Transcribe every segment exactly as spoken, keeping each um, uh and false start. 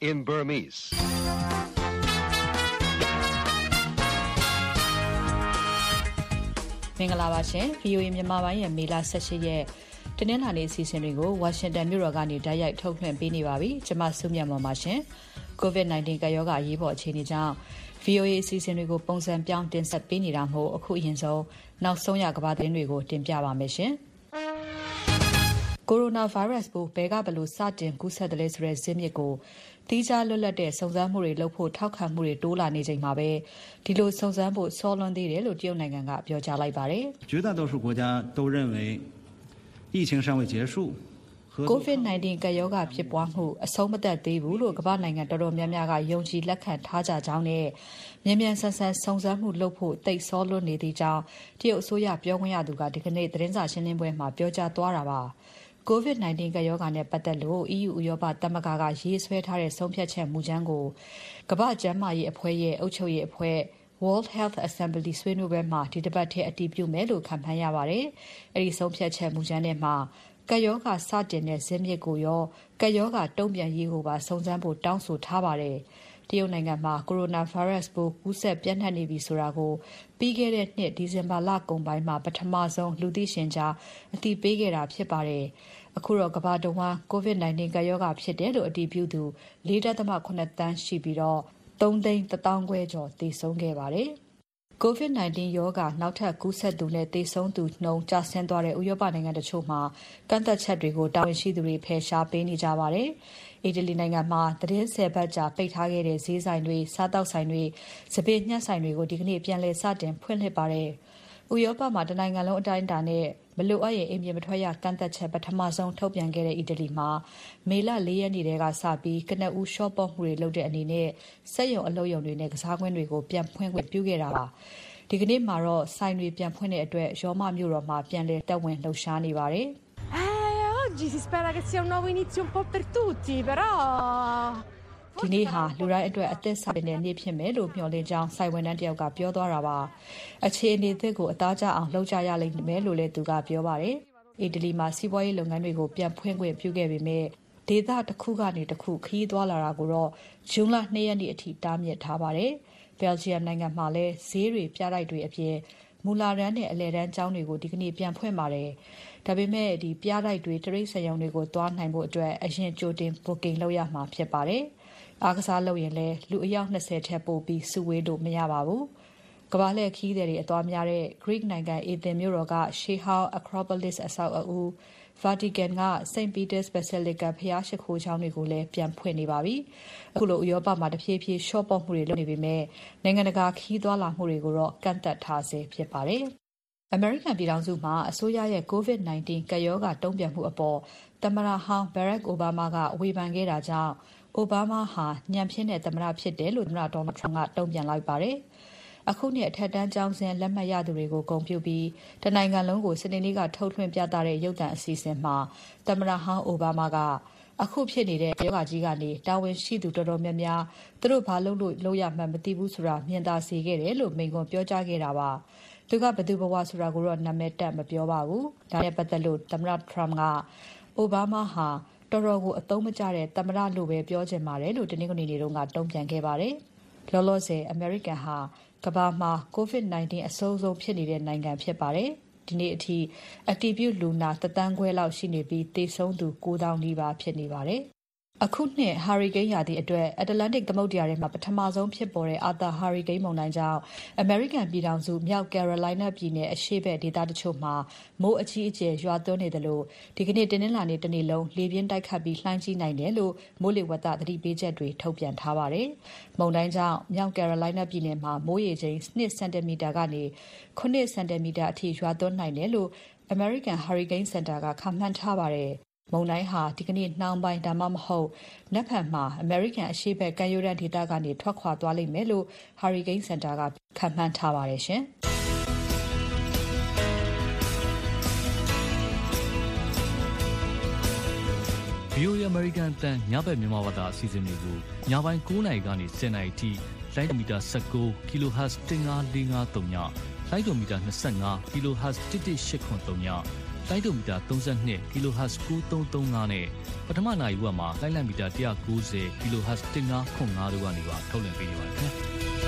in Burmese. မင်္ဂလာပါရှင် ဗီအိုအေ မြန်မာပိုင်းရဲ့မေလ ၁၈ ရက်တနင်္လာနေ့အစီအစဉ်တွေကိုဝါရှင်တန်မြို့တော်ကနေတိုက်ရိုက်ထုတ်လွှင့်ပေးနေပါပြီ။ကျွန်မစုမြတ်မော်ပါရှင် ကိုဗစ် ၁၉ ကပ်ရောဂါအရေးပေါ်အခြေအနေကြောင့် ဗီအိုအေ အစီအစဉ်တွေကိုပုံစံပြောင်းတင်ဆက်ပေးနေတာမို့အခုအရင်ဆုံးနောက်ဆုံးရကမ္ဘာသတင်းတွေကိုတင်ပြပါမယ်ရှင်။ကိုရိုနာဗိုင်းရပ်စ်ပိုးဘယ်ကဘလို့စတင်ကူးစက်တယ်လဲဆိုတဲ့ဇစ်မြစ်ကိုတိကျလွတ်လပ်တဲ့စုံစမ်းမှုတွေလုပ်ဖို့ထောက်ခံမှုတွေတိုးလာနေချိန်မှာပဲဒီလိုစုံစမ်းဖို့စောလွန်းသေးတယ်လို့တရုတ်နိုင်ငံကပြောကြားလိုက်ပါတယ်။绝大多数国家都认为疫情尚未结束。 ကိုဗစ် ၁၉ ကပ်ရောဂါဖြစ်ပွားမှုအဆုံးမသတ်သေးဘူးလို့ကမ္ဘာနိုင်ငံတော်တော်များများကယုံကြည်လက်ခံထားကြကြောင်းနဲ့မြန်မြန်ဆန်ဆန်စုံစမ်းမှုလုပ်ဖို့တိတ်ဆောလွန်းနေသေးကြောင်းတရုတ်အစိုးရပြောခွင့်ရသူကဒီကနေ့သတင်းစာရှင်းလင်းပွဲမှာပြောကြားသွားတာပါ။ကိုဗစ် ၁၉ ကပ်ရောဂါနဲ့ပတ်သက်လို့ အီးယူ ဥရောပသမဂ္ဂကရေးဆွဲထားတဲ့ဆုံးဖြတ်ချက်မူကြမ်းကိုကမ္ဘာ့ကျန်းမာရေးအဖွဲ့ရဲ့အုပ်ချုပ်ရေးအဖွဲ့ World Health Assembly ဆွေးနွေးပွဲမှာဒီတစ်ပတ်ထဲအတည်ပြုမယ်လို့ခန့်မှန်းရပါတယ်။အဲဒီဆုံးဖြတ်ချက်မူကြမ်းထဲမှာကပ်ရောဂါစတင်တဲ့ဇစ်မြစ်ကိုရောကပ်ရောဂါတုံ့ပြန်ရေးကိုပါစုံစမ်းဖို့တောင်းဆိုထားပါတယ်။တရုတ်နိုင်ငံမှာကိုရိုနာဗိုင်းရပ်စ်ပိုးကူးစက်ပြန့်နှံ့နေပြီဆိုတာကိုပြီးခဲ့တဲ့နှစ်ဒီဇင်ဘာလကုန်ပိုင်းမှာပထမဆုံးလူသိရှင်ကြားအသိပေးခဲ့တာဖြစ်ပါတယ်။အခုတော့ကမ္ဘာတဝန်းကိုဗစ် ၁၉ ကပ်ရောဂါဖြစ်တယ်လို့အတည်ပြုသူ ၄.၇ သန်းရှိပြီးတော့သုံးသိန်းတစ်သောင်းခွဲကျော်သေဆုံးခဲ့ပါတယ်။ကိုဗစ် ၁၉ ရောဂါနောက်ထပ်ကူးစက်သူနဲ့သေဆုံးသူနှုန်းကျဆင်းသွားတဲ့ဥရောပနိုင်ငံတချို့မှာကန့်သက်ချက်တွေကိုတာဝန်ရှိသူတွေဖယ်ရှားပေးနေကြပါတယ်။အီတလီနိုင်ငံမှာသတင်းဆယ်ပတ်ကြာပိတ်ထားခဲ့တဲ့ဈေးဆိုင်တွေစားတောက်ဆိုင်တွေစပယ်ညှက်ဆိုင်တွေကိုဒီကနေ့ပြန်လည်စတင်ဖွင့်လှစ်ပါတယ်။ဥရောပမှာတနိုင်ငံလုံးအတိုင်းအတာနဲ့မလိုအပ်ရင်အိမ်ပြင်မထွက်ရကန့်သက်ချက်ပထမဆုံးထုတ်ပြန်ခဲ့တဲ့အီတလီမှာမေလ ၄ ရက်နေ့တည်းကစပြီးကနအူးရှော့ပေါ့မှုတွေလုပ်တဲ့အနေနဲ့စက်ရုံအလုပ်ရုံတွေနဲ့ကစားကွင်းတွေကိုပြန်ဖွင့်ခွင့်ပြုခဲ့တာပါ။ဒီကနေ့မှာတော့ဆိုင်တွေပြန်ဖွင့်တဲ့အတွက်ရောမမြို့တော်မှာပြန်လည်တက်ဝင်လှုပ်ရှားနေပါတယ်။ Eh, oggi si spera che sia un nuovo inizio un po' per tutti, però ဒီနေ့ဟာလူတိုင်းအတွက်အသက်ဆိုင်တဲ့နေ့ဖြစ်မယ်လို့မျှော်လင့်ကြောင်းစိုက်ဝန်ထမ်းတယောက်ကပြောသွားတာပါအခြေအနေသစ်ကိုအသားကျအောင်လှုပ်ကြရလိမ့်မယ်လို့လည်းသူကပြောပါတယ်အီတလီမှာစီးပွားရေးလုပ်ငန်းတွေကိုပြန်ဖွင့်ခွင့်ပြုခဲ့ပေမဲ့ဒေသတစ်ခုကနေတစ်ခုခရီးသွားလာတာကိုတော့ဇွန်လ ၂ ရက်နေ့အထိတားမြစ်ထားပါတယ်ဘယ်လ်ဂျီယံနိုင်ငံမှာလည်းဈေးတွေပြတိုက်တွေအပြင်မူလာတန်းနဲ့အလဲတန်းကျောင်းတွေကိုဒီကနေ့ပြန်ဖွင့်ပါတယ်ဒါပေမဲ့ဒီပြတိုက်တွေတရိတ်ဆရုံတွေကိုသွားနိုင်ဖို့အတွက်အရင်ကြိုတင် booking လုပ်ရမှာဖြစ်ပါတယ်အားကစားလုပ်ရင်လည်းလူအယောက်၂၀ထက်ပိုပြီးစုဝေးလို့မရပါဘူး။ကမ္ဘာလှည့်ခီးသည်တွေအသွားများတဲ့ Greek နိုင်ငံ Athens မြို့တော်က ရှေးဟောင်း Acropolis အဆောက်အဦ Vatican က Saint Peter's Basilica ဘုရားရှိခိုးကျောင်းတွေကိုလည်းပြန်ဖွင့်နေပါပြီ။အခုလိုဥရောပမှာတဖြည်းဖြည်းရှော့ပေါ့မှုတွေလုပ်နေပေမဲ့နိုင်ငံတကာခီးသွားလာမှုတွေကိုတော့ကန့်သတ်ထားဆဲဖြစ်ပါတယ်။အမေရိကန်ပြည်ထောင်စုမှာအစိုးရရဲ့ကိုဗစ် ၁၉ ကပ်ရောဂါတုံ့ပြန်မှုအပေါ်သမ္မတဟောင်း Barack Obama ကဝေဖန်ခဲ့တာကြောင့်အိုဘားမားဟာညံဖြစ်တဲ့သမ္မတဖြစ်တယ်လို့သမ္မတဒေါ်နယ်ထရမ့်ကတုံ့ပြန်လိုက်ပါတယ်။အခုနှစ်အထက်တန်းကျောင်းစဉ်လက်မှတ်ရသူတွေကိုဂုဏ်ပြုပြီးတနိုင်ငံလုံးကိုစနေနေ့ကထုတ်လွှင့်ပြသတဲ့ရုပ်သံအစီအစဉ်မှာသမ္မတဟောင်းအိုဘားမားကအခုဖြစ်နေတဲ့ယောဂကြီးကနေတာဝန်ရှိသူတော်တော်များများသူတို့ဘာလုပ်လို့လုပ်ရမှန်းမသိဘူးဆိုတာမြင်သာစေခဲ့တယ်လို့မိန့်ခွန်းပြောကြားခဲ့တာပါ။သူကဘယ်သူဘဝဆိုတာကိုတော့နာမည်တပ်မပြောပါဘူး။ဒါနဲ့ပတ်သက်လို့သမ္မတထရမ့်ကအိုဘားမားဟာတော်တော်ကိုအသုံးမကျတဲ့သမ္မတလို့ပဲပြောချင်ပါတယ်လို့တနင်္ဂနွေနေ့တုန်းကတုံ့ပြန်ခဲ့ပါတယ်။လောလောဆယ်အမေရိကန်ဟာကမ္ဘာမှာကိုဗစ် ၁၉ အဆိုးဆုံးဖြစ်နေတဲ့နိုင်ငံဖြစ်ပါတယ်။ဒီနေ့အထိအတည်ပြုလူနာတစ်သန်းခွဲလောက်ရှိနေပြီးသေဆုံးသူ၉သောင်းနီးပါးဖြစ်နေပါတယ်။အခုနှစ်ဟာရီကိန်းရာသီအတွက်အတ္တလန္တိတ်သမုဒ္ဒရာထဲမှာပထမဆုံးဖြစ်ပေါ်တဲ့အာသာဟာရီကိန်းမုန်တိုင်းကြောင့်အမေရိကန်ပြည်ထောင်စုမြောက်ကယ်ရိုလိုင်းနားပြည်နယ်အရှေ့ဘက်ဒေသတချို့မှာမိုးအကြီးအကျယ်ရွာသွန်းနေတယ်လို့ဒီကနေ့တင်းနှင်းလာနေတနေ့လုံးလေပြင်းတိုက်ခတ်ပြီးလှိုင်းကြီးနိုင်တယ်လို့မိုးလေဝသသတိပေးချက်တွေထုတ်ပြန်ထားပါတယ်။မုန်တိုင်းကြောင့်မြောက်ကယ်ရိုလိုင်းနားပြည်နယ်မှာမိုးရေချိန်၂စင်တီမီတာကနေခုနှစ်စင်တီမီတာအထိရွာသွန်းနိုင်တယ်လို့ American Hurricane Center ကခန့်မှန်းထားပါတယ်။မုန်တိုင်းဟာဒီကနေ့နှောင်းပိုင်းဒါမှမဟုတ်နက်ဖြန်မှာအမေရိကန်အရှေ့ဘက်ကမ်းရိုးတန်းဒေသကနေထွက်ခွာသွားလိမ့်မယ်လို့ Hurricane Center ကခန့်မှန်းထားပါတယ်ရှင်။ဗီအိုအေ American အသံညဘက်မြန်မာဘာသာအစီအစဉ်တွေကိုညပိုင်း၉နာရီကနေ၁၀နာရီထိလိုင်းမီတာ၁၉ kilohertz ၁၅၄၅ ၃ညလိုင်းမီတာ၂၅ kilohertz ၁၁၈၇၃ညတိုင်းဒိုမီတာသုံး၂ ကီလိုဟတ်စ်၉၃၃၅နဲ့ပထမနာရီဝက်မှာလိုင်းလံမီတာ၁၉၀ကီလိုဟတ်စ်၁၅ခွန်၅တို့ကနေပါထုတ်လွှင့်ပေးနေပါတယ်ခင်ဗျာ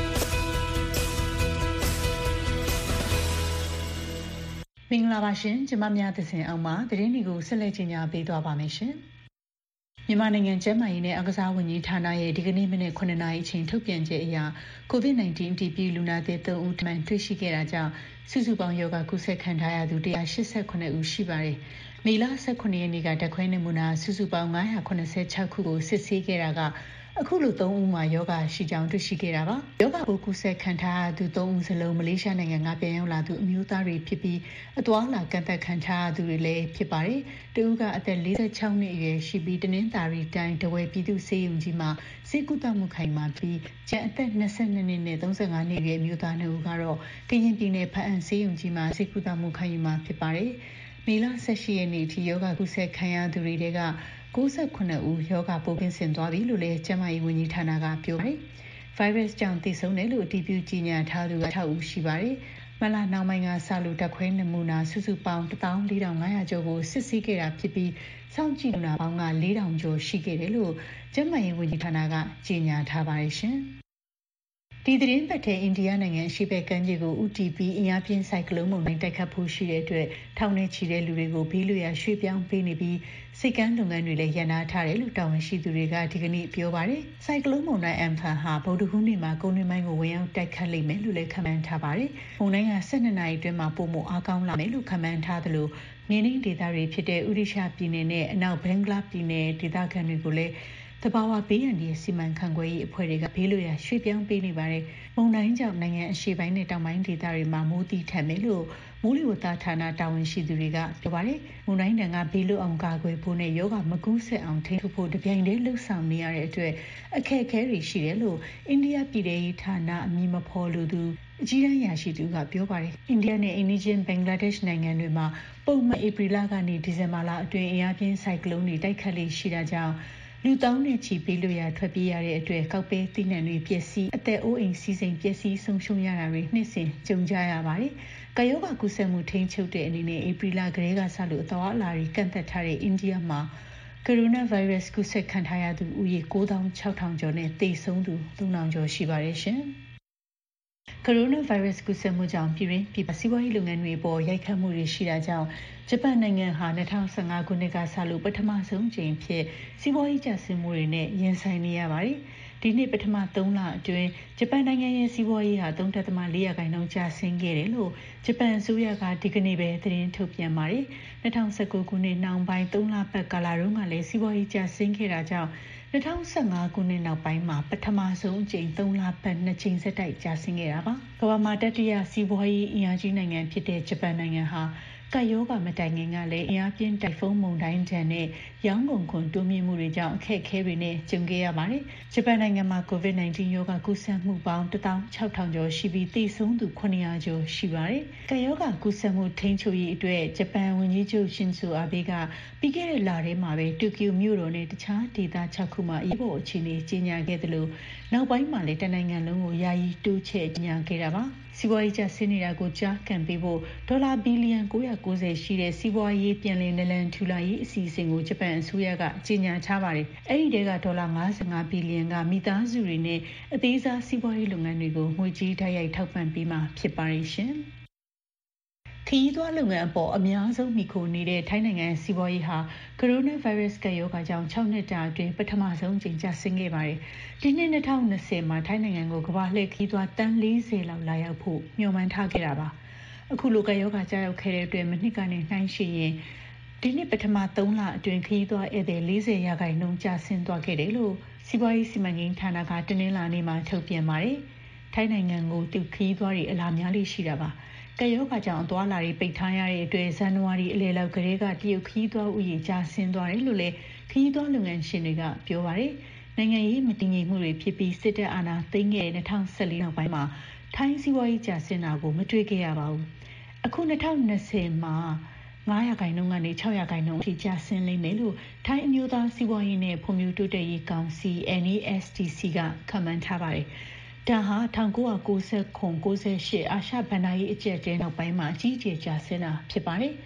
မင်္ဂလာပါရှင်ကျမများသစဉ်အောင်မှာသတင်းတွေကိုဆက်လက်ကြီးညာပေးသွားပါမယ်ရှင်မြန်မာနိုင်ငံကျန်းမာရေးနဲ့အားကစားဝန်ကြီးဌာနရဲ့ဒီကနေ့မနေ့ခုနှစ်နာရီအချိန်ထုတ်ပြန်ချက်အရ ကိုဗစ် ၁၉ အတည်ပြုလူနာသစ်၃ဦးထပ်မံတွေ့ရှိခဲ့တာကြောင့်စုစုပေါင်းရောဂါကူးစက်ခံထားရသူ၁၈၈ဦးရှိပါတယ်။မေလ၁၇ရက်နေ့ကဓာတ်ခွဲနမူနာစုစုပေါင်း၅၇၆ခုကိုစစ်ဆေးခဲ့တာကအခုလို၃ဦးမှာယောဂရှိကြောင်းတွေ့ရှိခဲ့တာပါ။ယောဂပိုးကူးစက်ခံထားရသူ၃ဦးစလုံးမလေးရှားနိုင်ငံကပြန်ရောက်လာသူအမျိုးသားတွေဖြစ်ပြီးအသွားအလာကန့်သတ်ခံထားရသူတွေလည်းဖြစ်ပါတယ်။တဦးကအသက်၄၆နှစ်အရွယ်ရှိပြီးတနင်္သာရီတိုင်းဒဝယ်ပြည်သူ့ဆေးရုံကြီးမှာဆေးကုသမှုခံယူပြီးကျန်အသက်၂၂နှစ်နဲ့၃၅နှစ်အရွယ်အမျိုးသားနှစ်ဦးကတော့ကရင်ပြည်နယ်ဖအံဆေးရုံကြီးမှာဆေးကုသမှုခံယူမှာဖြစ်ပါတယ်။မေလ၁၈ရက်နေ့အထိယောဂကူးစက်ခံရသူတွေက၉၉ဦးယောဂပိုးကင်းစင်သွားပြီလို့လည်းကျန်းမာရေးဝန်ကြီးဌာနကပြောပါတယ်။ virus ကြောင့်သေဆုံးတယ်လို့အတည်ပြုကြေညာထားသူက၆ဦးရှိပါတယ်။မလနောက်ပိုင်းကစလို့ဓာတ်ခွဲနမူနာစုစုပေါင်း၁၄၅၀၀ကျော်ကိုစစ်ဆေးခဲ့တာဖြစ်ပြီးစောင့်ကြည့်လူနာပေါင်းက၄၀၀၀ကျော်ရှိခဲ့တယ်လို့ကျန်းမာရေးဝန်ကြီးဌာနကကြေညာထားပါတယ်ရှင်။ဒီသတင်းပတ်ထဲအိန္ဒိယနိုင်ငံအရှေ့ဘက်ကမ်းခြေကိုဦးတည်ပြီးအင်အားပြင်းဆိုင်ကလုန်းမုန်တိုင်းတိုက်ခတ်ဖို့ရှိတဲ့အတွက်ထောင်နဲ့ချီတဲ့လူတွေကိုဘေးလွတ်ရာရွှေ့ပြောင်းပေးနေပြီးစိတ်ကမ်းလုပ်ငန်းတွေလည်းရပ်နားထားတယ်လို့တာဝန်ရှိသူတွေကဒီကနေ့ပြောပါတယ်။ဆိုင်ကလုန်းမုန်တိုင်းအမ်ဖန်ဟာဗုဒ္ဓဟူးနေ့မှာကုန်းတွင်းပိုင်းကိုဝင်ရောက်တိုက်ခတ်လိမ့်မယ်လို့လည်းခန့်မှန်းထားပါတယ်။မုန်တိုင်းက၁၂နာရီအတွင်းမှာပိုမိုအားကောင်းလာမယ်လို့ခန့်မှန်းထားသလိုမြေနိမ့်ဒေသတွေဖြစ်တဲ့ဥဒိရှပြည်နယ်နဲ့အနောက်ဘင်္ဂလားပြည်နယ်ဒေသခံတွေကိုလည်းတဘာဝဘေးရန်ဒီစီမံခန့်ခွဲရေးအဖွဲ့တွေကဘေးလွတ်ရာရွှေ့ပြောင်းပေးနေပါတယ်။မုန်တိုင်းကြောင့်နိုင်ငံအရှေ့ပိုင်းနဲ့တောင်ပိုင်းဒေသတွေမှာမိုးတိထန်မယ်လို့မိုးလေဝသဌာနတာဝန်ရှိသူတွေကပြောပါတယ်။မုန်တိုင်းတန်ကဘေးလွတ်အောင်ကာကွယ်ဖို့နဲ့ယောဂမကူးစက်အောင်ထိန်းချုပ်ဖို့တပြိုင်တည်းလှုပ်ဆောင်နေရတဲ့အတွက်အခက်အခဲတွေရှိတယ်လို့အိန္ဒိယပြည်ထရေးဌာနအမည်မဖော်လိုသူအကြီးတန်းရာရှိသူကပြောပါတယ်။အိန္ဒိယနဲ့အိန္ဒိချင်းဘင်္ဂလားဒေ့ရှ်နိုင်ငံတွေမှာပုံမှန်ဧပြီလကနေဒီဇင်ဘာလအတွင်းအင်အားပြင်းဆိုင်ကလုန်းတွေတိုက်ခတ်လေရှိတာကြောင့်လူတောင်းနဲ့ချီပေးလို့ရထွက်ပြေးရတဲ့အတွက်ကောက်ပဲတိနှံတွေပျက်စီးအသက်အိုးအိမ်စီးစိမ်ပျက်စီးဆုံးရှုံးရတာတွေနှစ်စဉ်ကြုံကြရပါတယ်။ကာယောဂကူးစက်မှုထိန်းချုပ်တဲ့အနေနဲ့ဧပြီလကလေးကစလို့အသွားအလာတွေကန့်သက်ထားတဲ့အိန္ဒိယမှာကိုရိုနာဗိုင်းရပ်စ်ကူးစက်ခံထားရသူဦးရေ၉သောင်း၆ထောင်ကျော်နဲ့သေဆုံးသူ၃ထောင်ကျော်ရှိပါတယ်ရှင်။ကိုရိုနာဗိုင်းရပ်စ်ကူးစက်မှုကြောင့်ပြည်တွင်းပြည်ပစီးပွားရေးလုပ်ငန်းတွေအပေါ်ရိုက်ခတ်မှုတွေရှိတာကြောင့်ဂျပန်နိုင်ငံဟာ၂၀၁၅ခုနှစ်ကစလို့ပထမဆုံးအကြိမ်ဖြစ်စီးပွားရေးကျဆင်းမှုတွေနဲ့ရင်ဆိုင်နေရပါတယ်။ဒီနှစ်ပထမသုံးလအတွင်းဂျပန်နိုင်ငံရဲ့စီးပွားရေးဟာ၃ဒသမ၄ရာခိုင်နှုန်းကျဆင်းခဲ့တယ်လို့ဂျပန်အစိုးရကဒီကနေ့ပဲသတင်းထုတ်ပြန်ပါတယ်။၂၀၁၉ခုနှစ်နှောင်းပိုင်းသုံးလပတ်ကာလတုန်းကလည်းစီးပွားရေးကျဆင်းခဲ့တာကြောင့်၂၀၁၅ခုနှစ်နောက်ပိုင်းမှာပထမဆုံးအကြိမ်သုံးလပတ်နှစ်ကြိမ်ဆက်တိုက်ကျဆင်းခဲ့တာပါ။ကမ္ဘာမှာတတိယစီးပွားရေးအင်အားကြီးနိုင်ငံဖြစ်တဲ့ဂျပန်နိုင်ငံဟာကပ်ရောဂါမတိုင်ခင်ကလည်းအင်အားပြင်းတိုင်ဖုန်းမုန်တိုင်းဒဏ်နဲ့ရောင်းကုန်ခွန်တိုးမြင့်မှုတွေကြောင့်အခက်အခဲတွေနဲ့ကြုံခဲ့ရပါတယ်။ဂျပန်နိုင်ငံမှာကိုဗစ်၁၉ရောဂါကူးစက်မှုပေါင်း၁သောင်း၆ထောင်ကျော်ရှိပြီးသေဆုံးသူခုနှစ်ရာကျော်ရှိပါတယ်။ကပ်ရောဂါကူးစက်မှုထိန်းချုပ်ရေးအတွက်ဂျပန်ဝန်ကြီးချုပ်ရှင်ဇိုအာဘေးကပြီးခဲ့တဲ့လထဲမှာပဲတိုကျိုမြို့တော်နဲ့တခြားဒေသ၆ခုမှာအရေးပေါ်အခြေအနေကြေညာခဲ့တယ်လို့နောက်ပိုင်းမှာလည်းတနိုင်ငံလုံးကိုယာယီတိုးချဲ့ကြေညာခဲ့တာပါ။စီးပွားရေးကျဆင်းနေတာကိုကြားကန်ပေးဖို့ဒေါ်လာဘီလီယံ၉၉၀ရှိတဲ့စီးပွားရေးပြန်လည်နလန်ထူလာရေးအစီအစဉ်ကိုဂျပန်အစိုးရကကြေညာထားပါတယ်။အဲဒီတဲကဒေါ်လာ၅၅ဘီလီယံကမိသားစုတွေနဲ့အသေးစားစီးပွားရေးလုပ်ငန်းတွေကိုငွေကြေးဓာတ်ရိုက်ထောက်ပံ့ပေးမှာဖြစ်ပါတယ်ရှင်။ခရီးသွားလုပ်ငန်းအပေါ်အများဆုံးမိခိုနေတဲ့ထိုင်းနိုင်ငံစီးပွားရေးဟာကိုရိုနာဗိုင်းရပ်စ်ကပ်ရောဂါကြောင့်၆နှစ်တာအတွင်းပထမဆုံးအကြိမ်ကျဆင်းခဲ့ပါတယ်။ဒီနှစ်၂၀၂၀မှာထိုင်းနိုင်ငံကိုကမ္ဘာလှည့်ခရီးသွားတန်း၄၀လောက်လာရောက်ဖို့မျှော်မှန်းထားခဲ့တာပါ။အခုလိုကပ်ရောဂါကြာရောက်ခဲ့တဲ့အတွက်မနှစ်ကနေနှိုင်းယှဉ်ရင်ဒီနှစ်ပထမသုံးလအတွင်းခရီးသွားဧည့်သည်၄၀ရာခိုင်နှုန်းကျဆင်းသွားခဲ့တယ်လို့စီးပွားရေးစီမံကိန်းဌာနကတနင်္လာနေ့မှာထုတ်ပြန်ပါတယ်။ထိုင်းနိုင်ငံကိုသူခရီးသွားတွေအလာများလေးရှိတာပါ။ကပ်ရောဂါကြောင့်အသွားအလာတွေပိတ်ထားရတဲ့အတွက်ဇန်နဝါရီအလယ်လောက်ကတည်းကတရုတ်ခရီးသွားဥယျာဉ်ကျဆင်းသွားတယ်လို့လည်းခရီးသွားလုပ်ငန်းရှင်တွေကပြောပါတယ်။နိုင်ငံရေးမတည်ငြိမ်မှုတွေဖြစ်ပြီးစစ်တပ်အာဏာသိမ်းခဲ့တဲ့၂၀၁၄နောက်ပိုင်းမှာထိုင်းစီးပွားရေးကျဆင်းတာကိုမတွေ့ခဲ့ရပါဘူး။အခု၂၀၂၀မှာ၅ရာခိုင်နှုန်းကနေ၆ရာခိုင်နှုန်းအထိကျဆင်းလိမ့်မယ်လို့ထိုင်းအမျိုးသားစီးပွားရေးနဲ့ဖွံ့ဖြိုးတိုးတက်ရေးကောင်စီ N A S D C ကခန့်မှန်းထားပါတယ်။ဒါဟာ၁၉၉၇ ၉၈အာရှဘဏ္ဍာရေးအကျပ်တဲနောက်ပိုင်းမှာအကြီးအကျယ်ကျဆင်းတာဖြစ်ပါတယ်။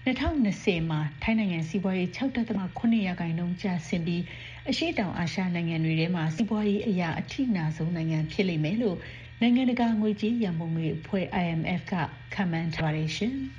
2020မှာထိုင်းနိုင်ငံစီးပွားရေး ၆.၇ ရာခိုင်နှုန်းကျဆင်းပြီးအရှေ့တောင်အာရှနိုင်ငံတွေထဲမှာစီးပွားရေးအရာအထိနာဆုံးနိုင်ငံဖြစ်လိမ့်မယ်လို့နိုင်ငံတကာငွေကြေးရန်ပုံငွေအဖွဲ့ I M F ကခန့်မှန်းထားပါတယ်ရှင်။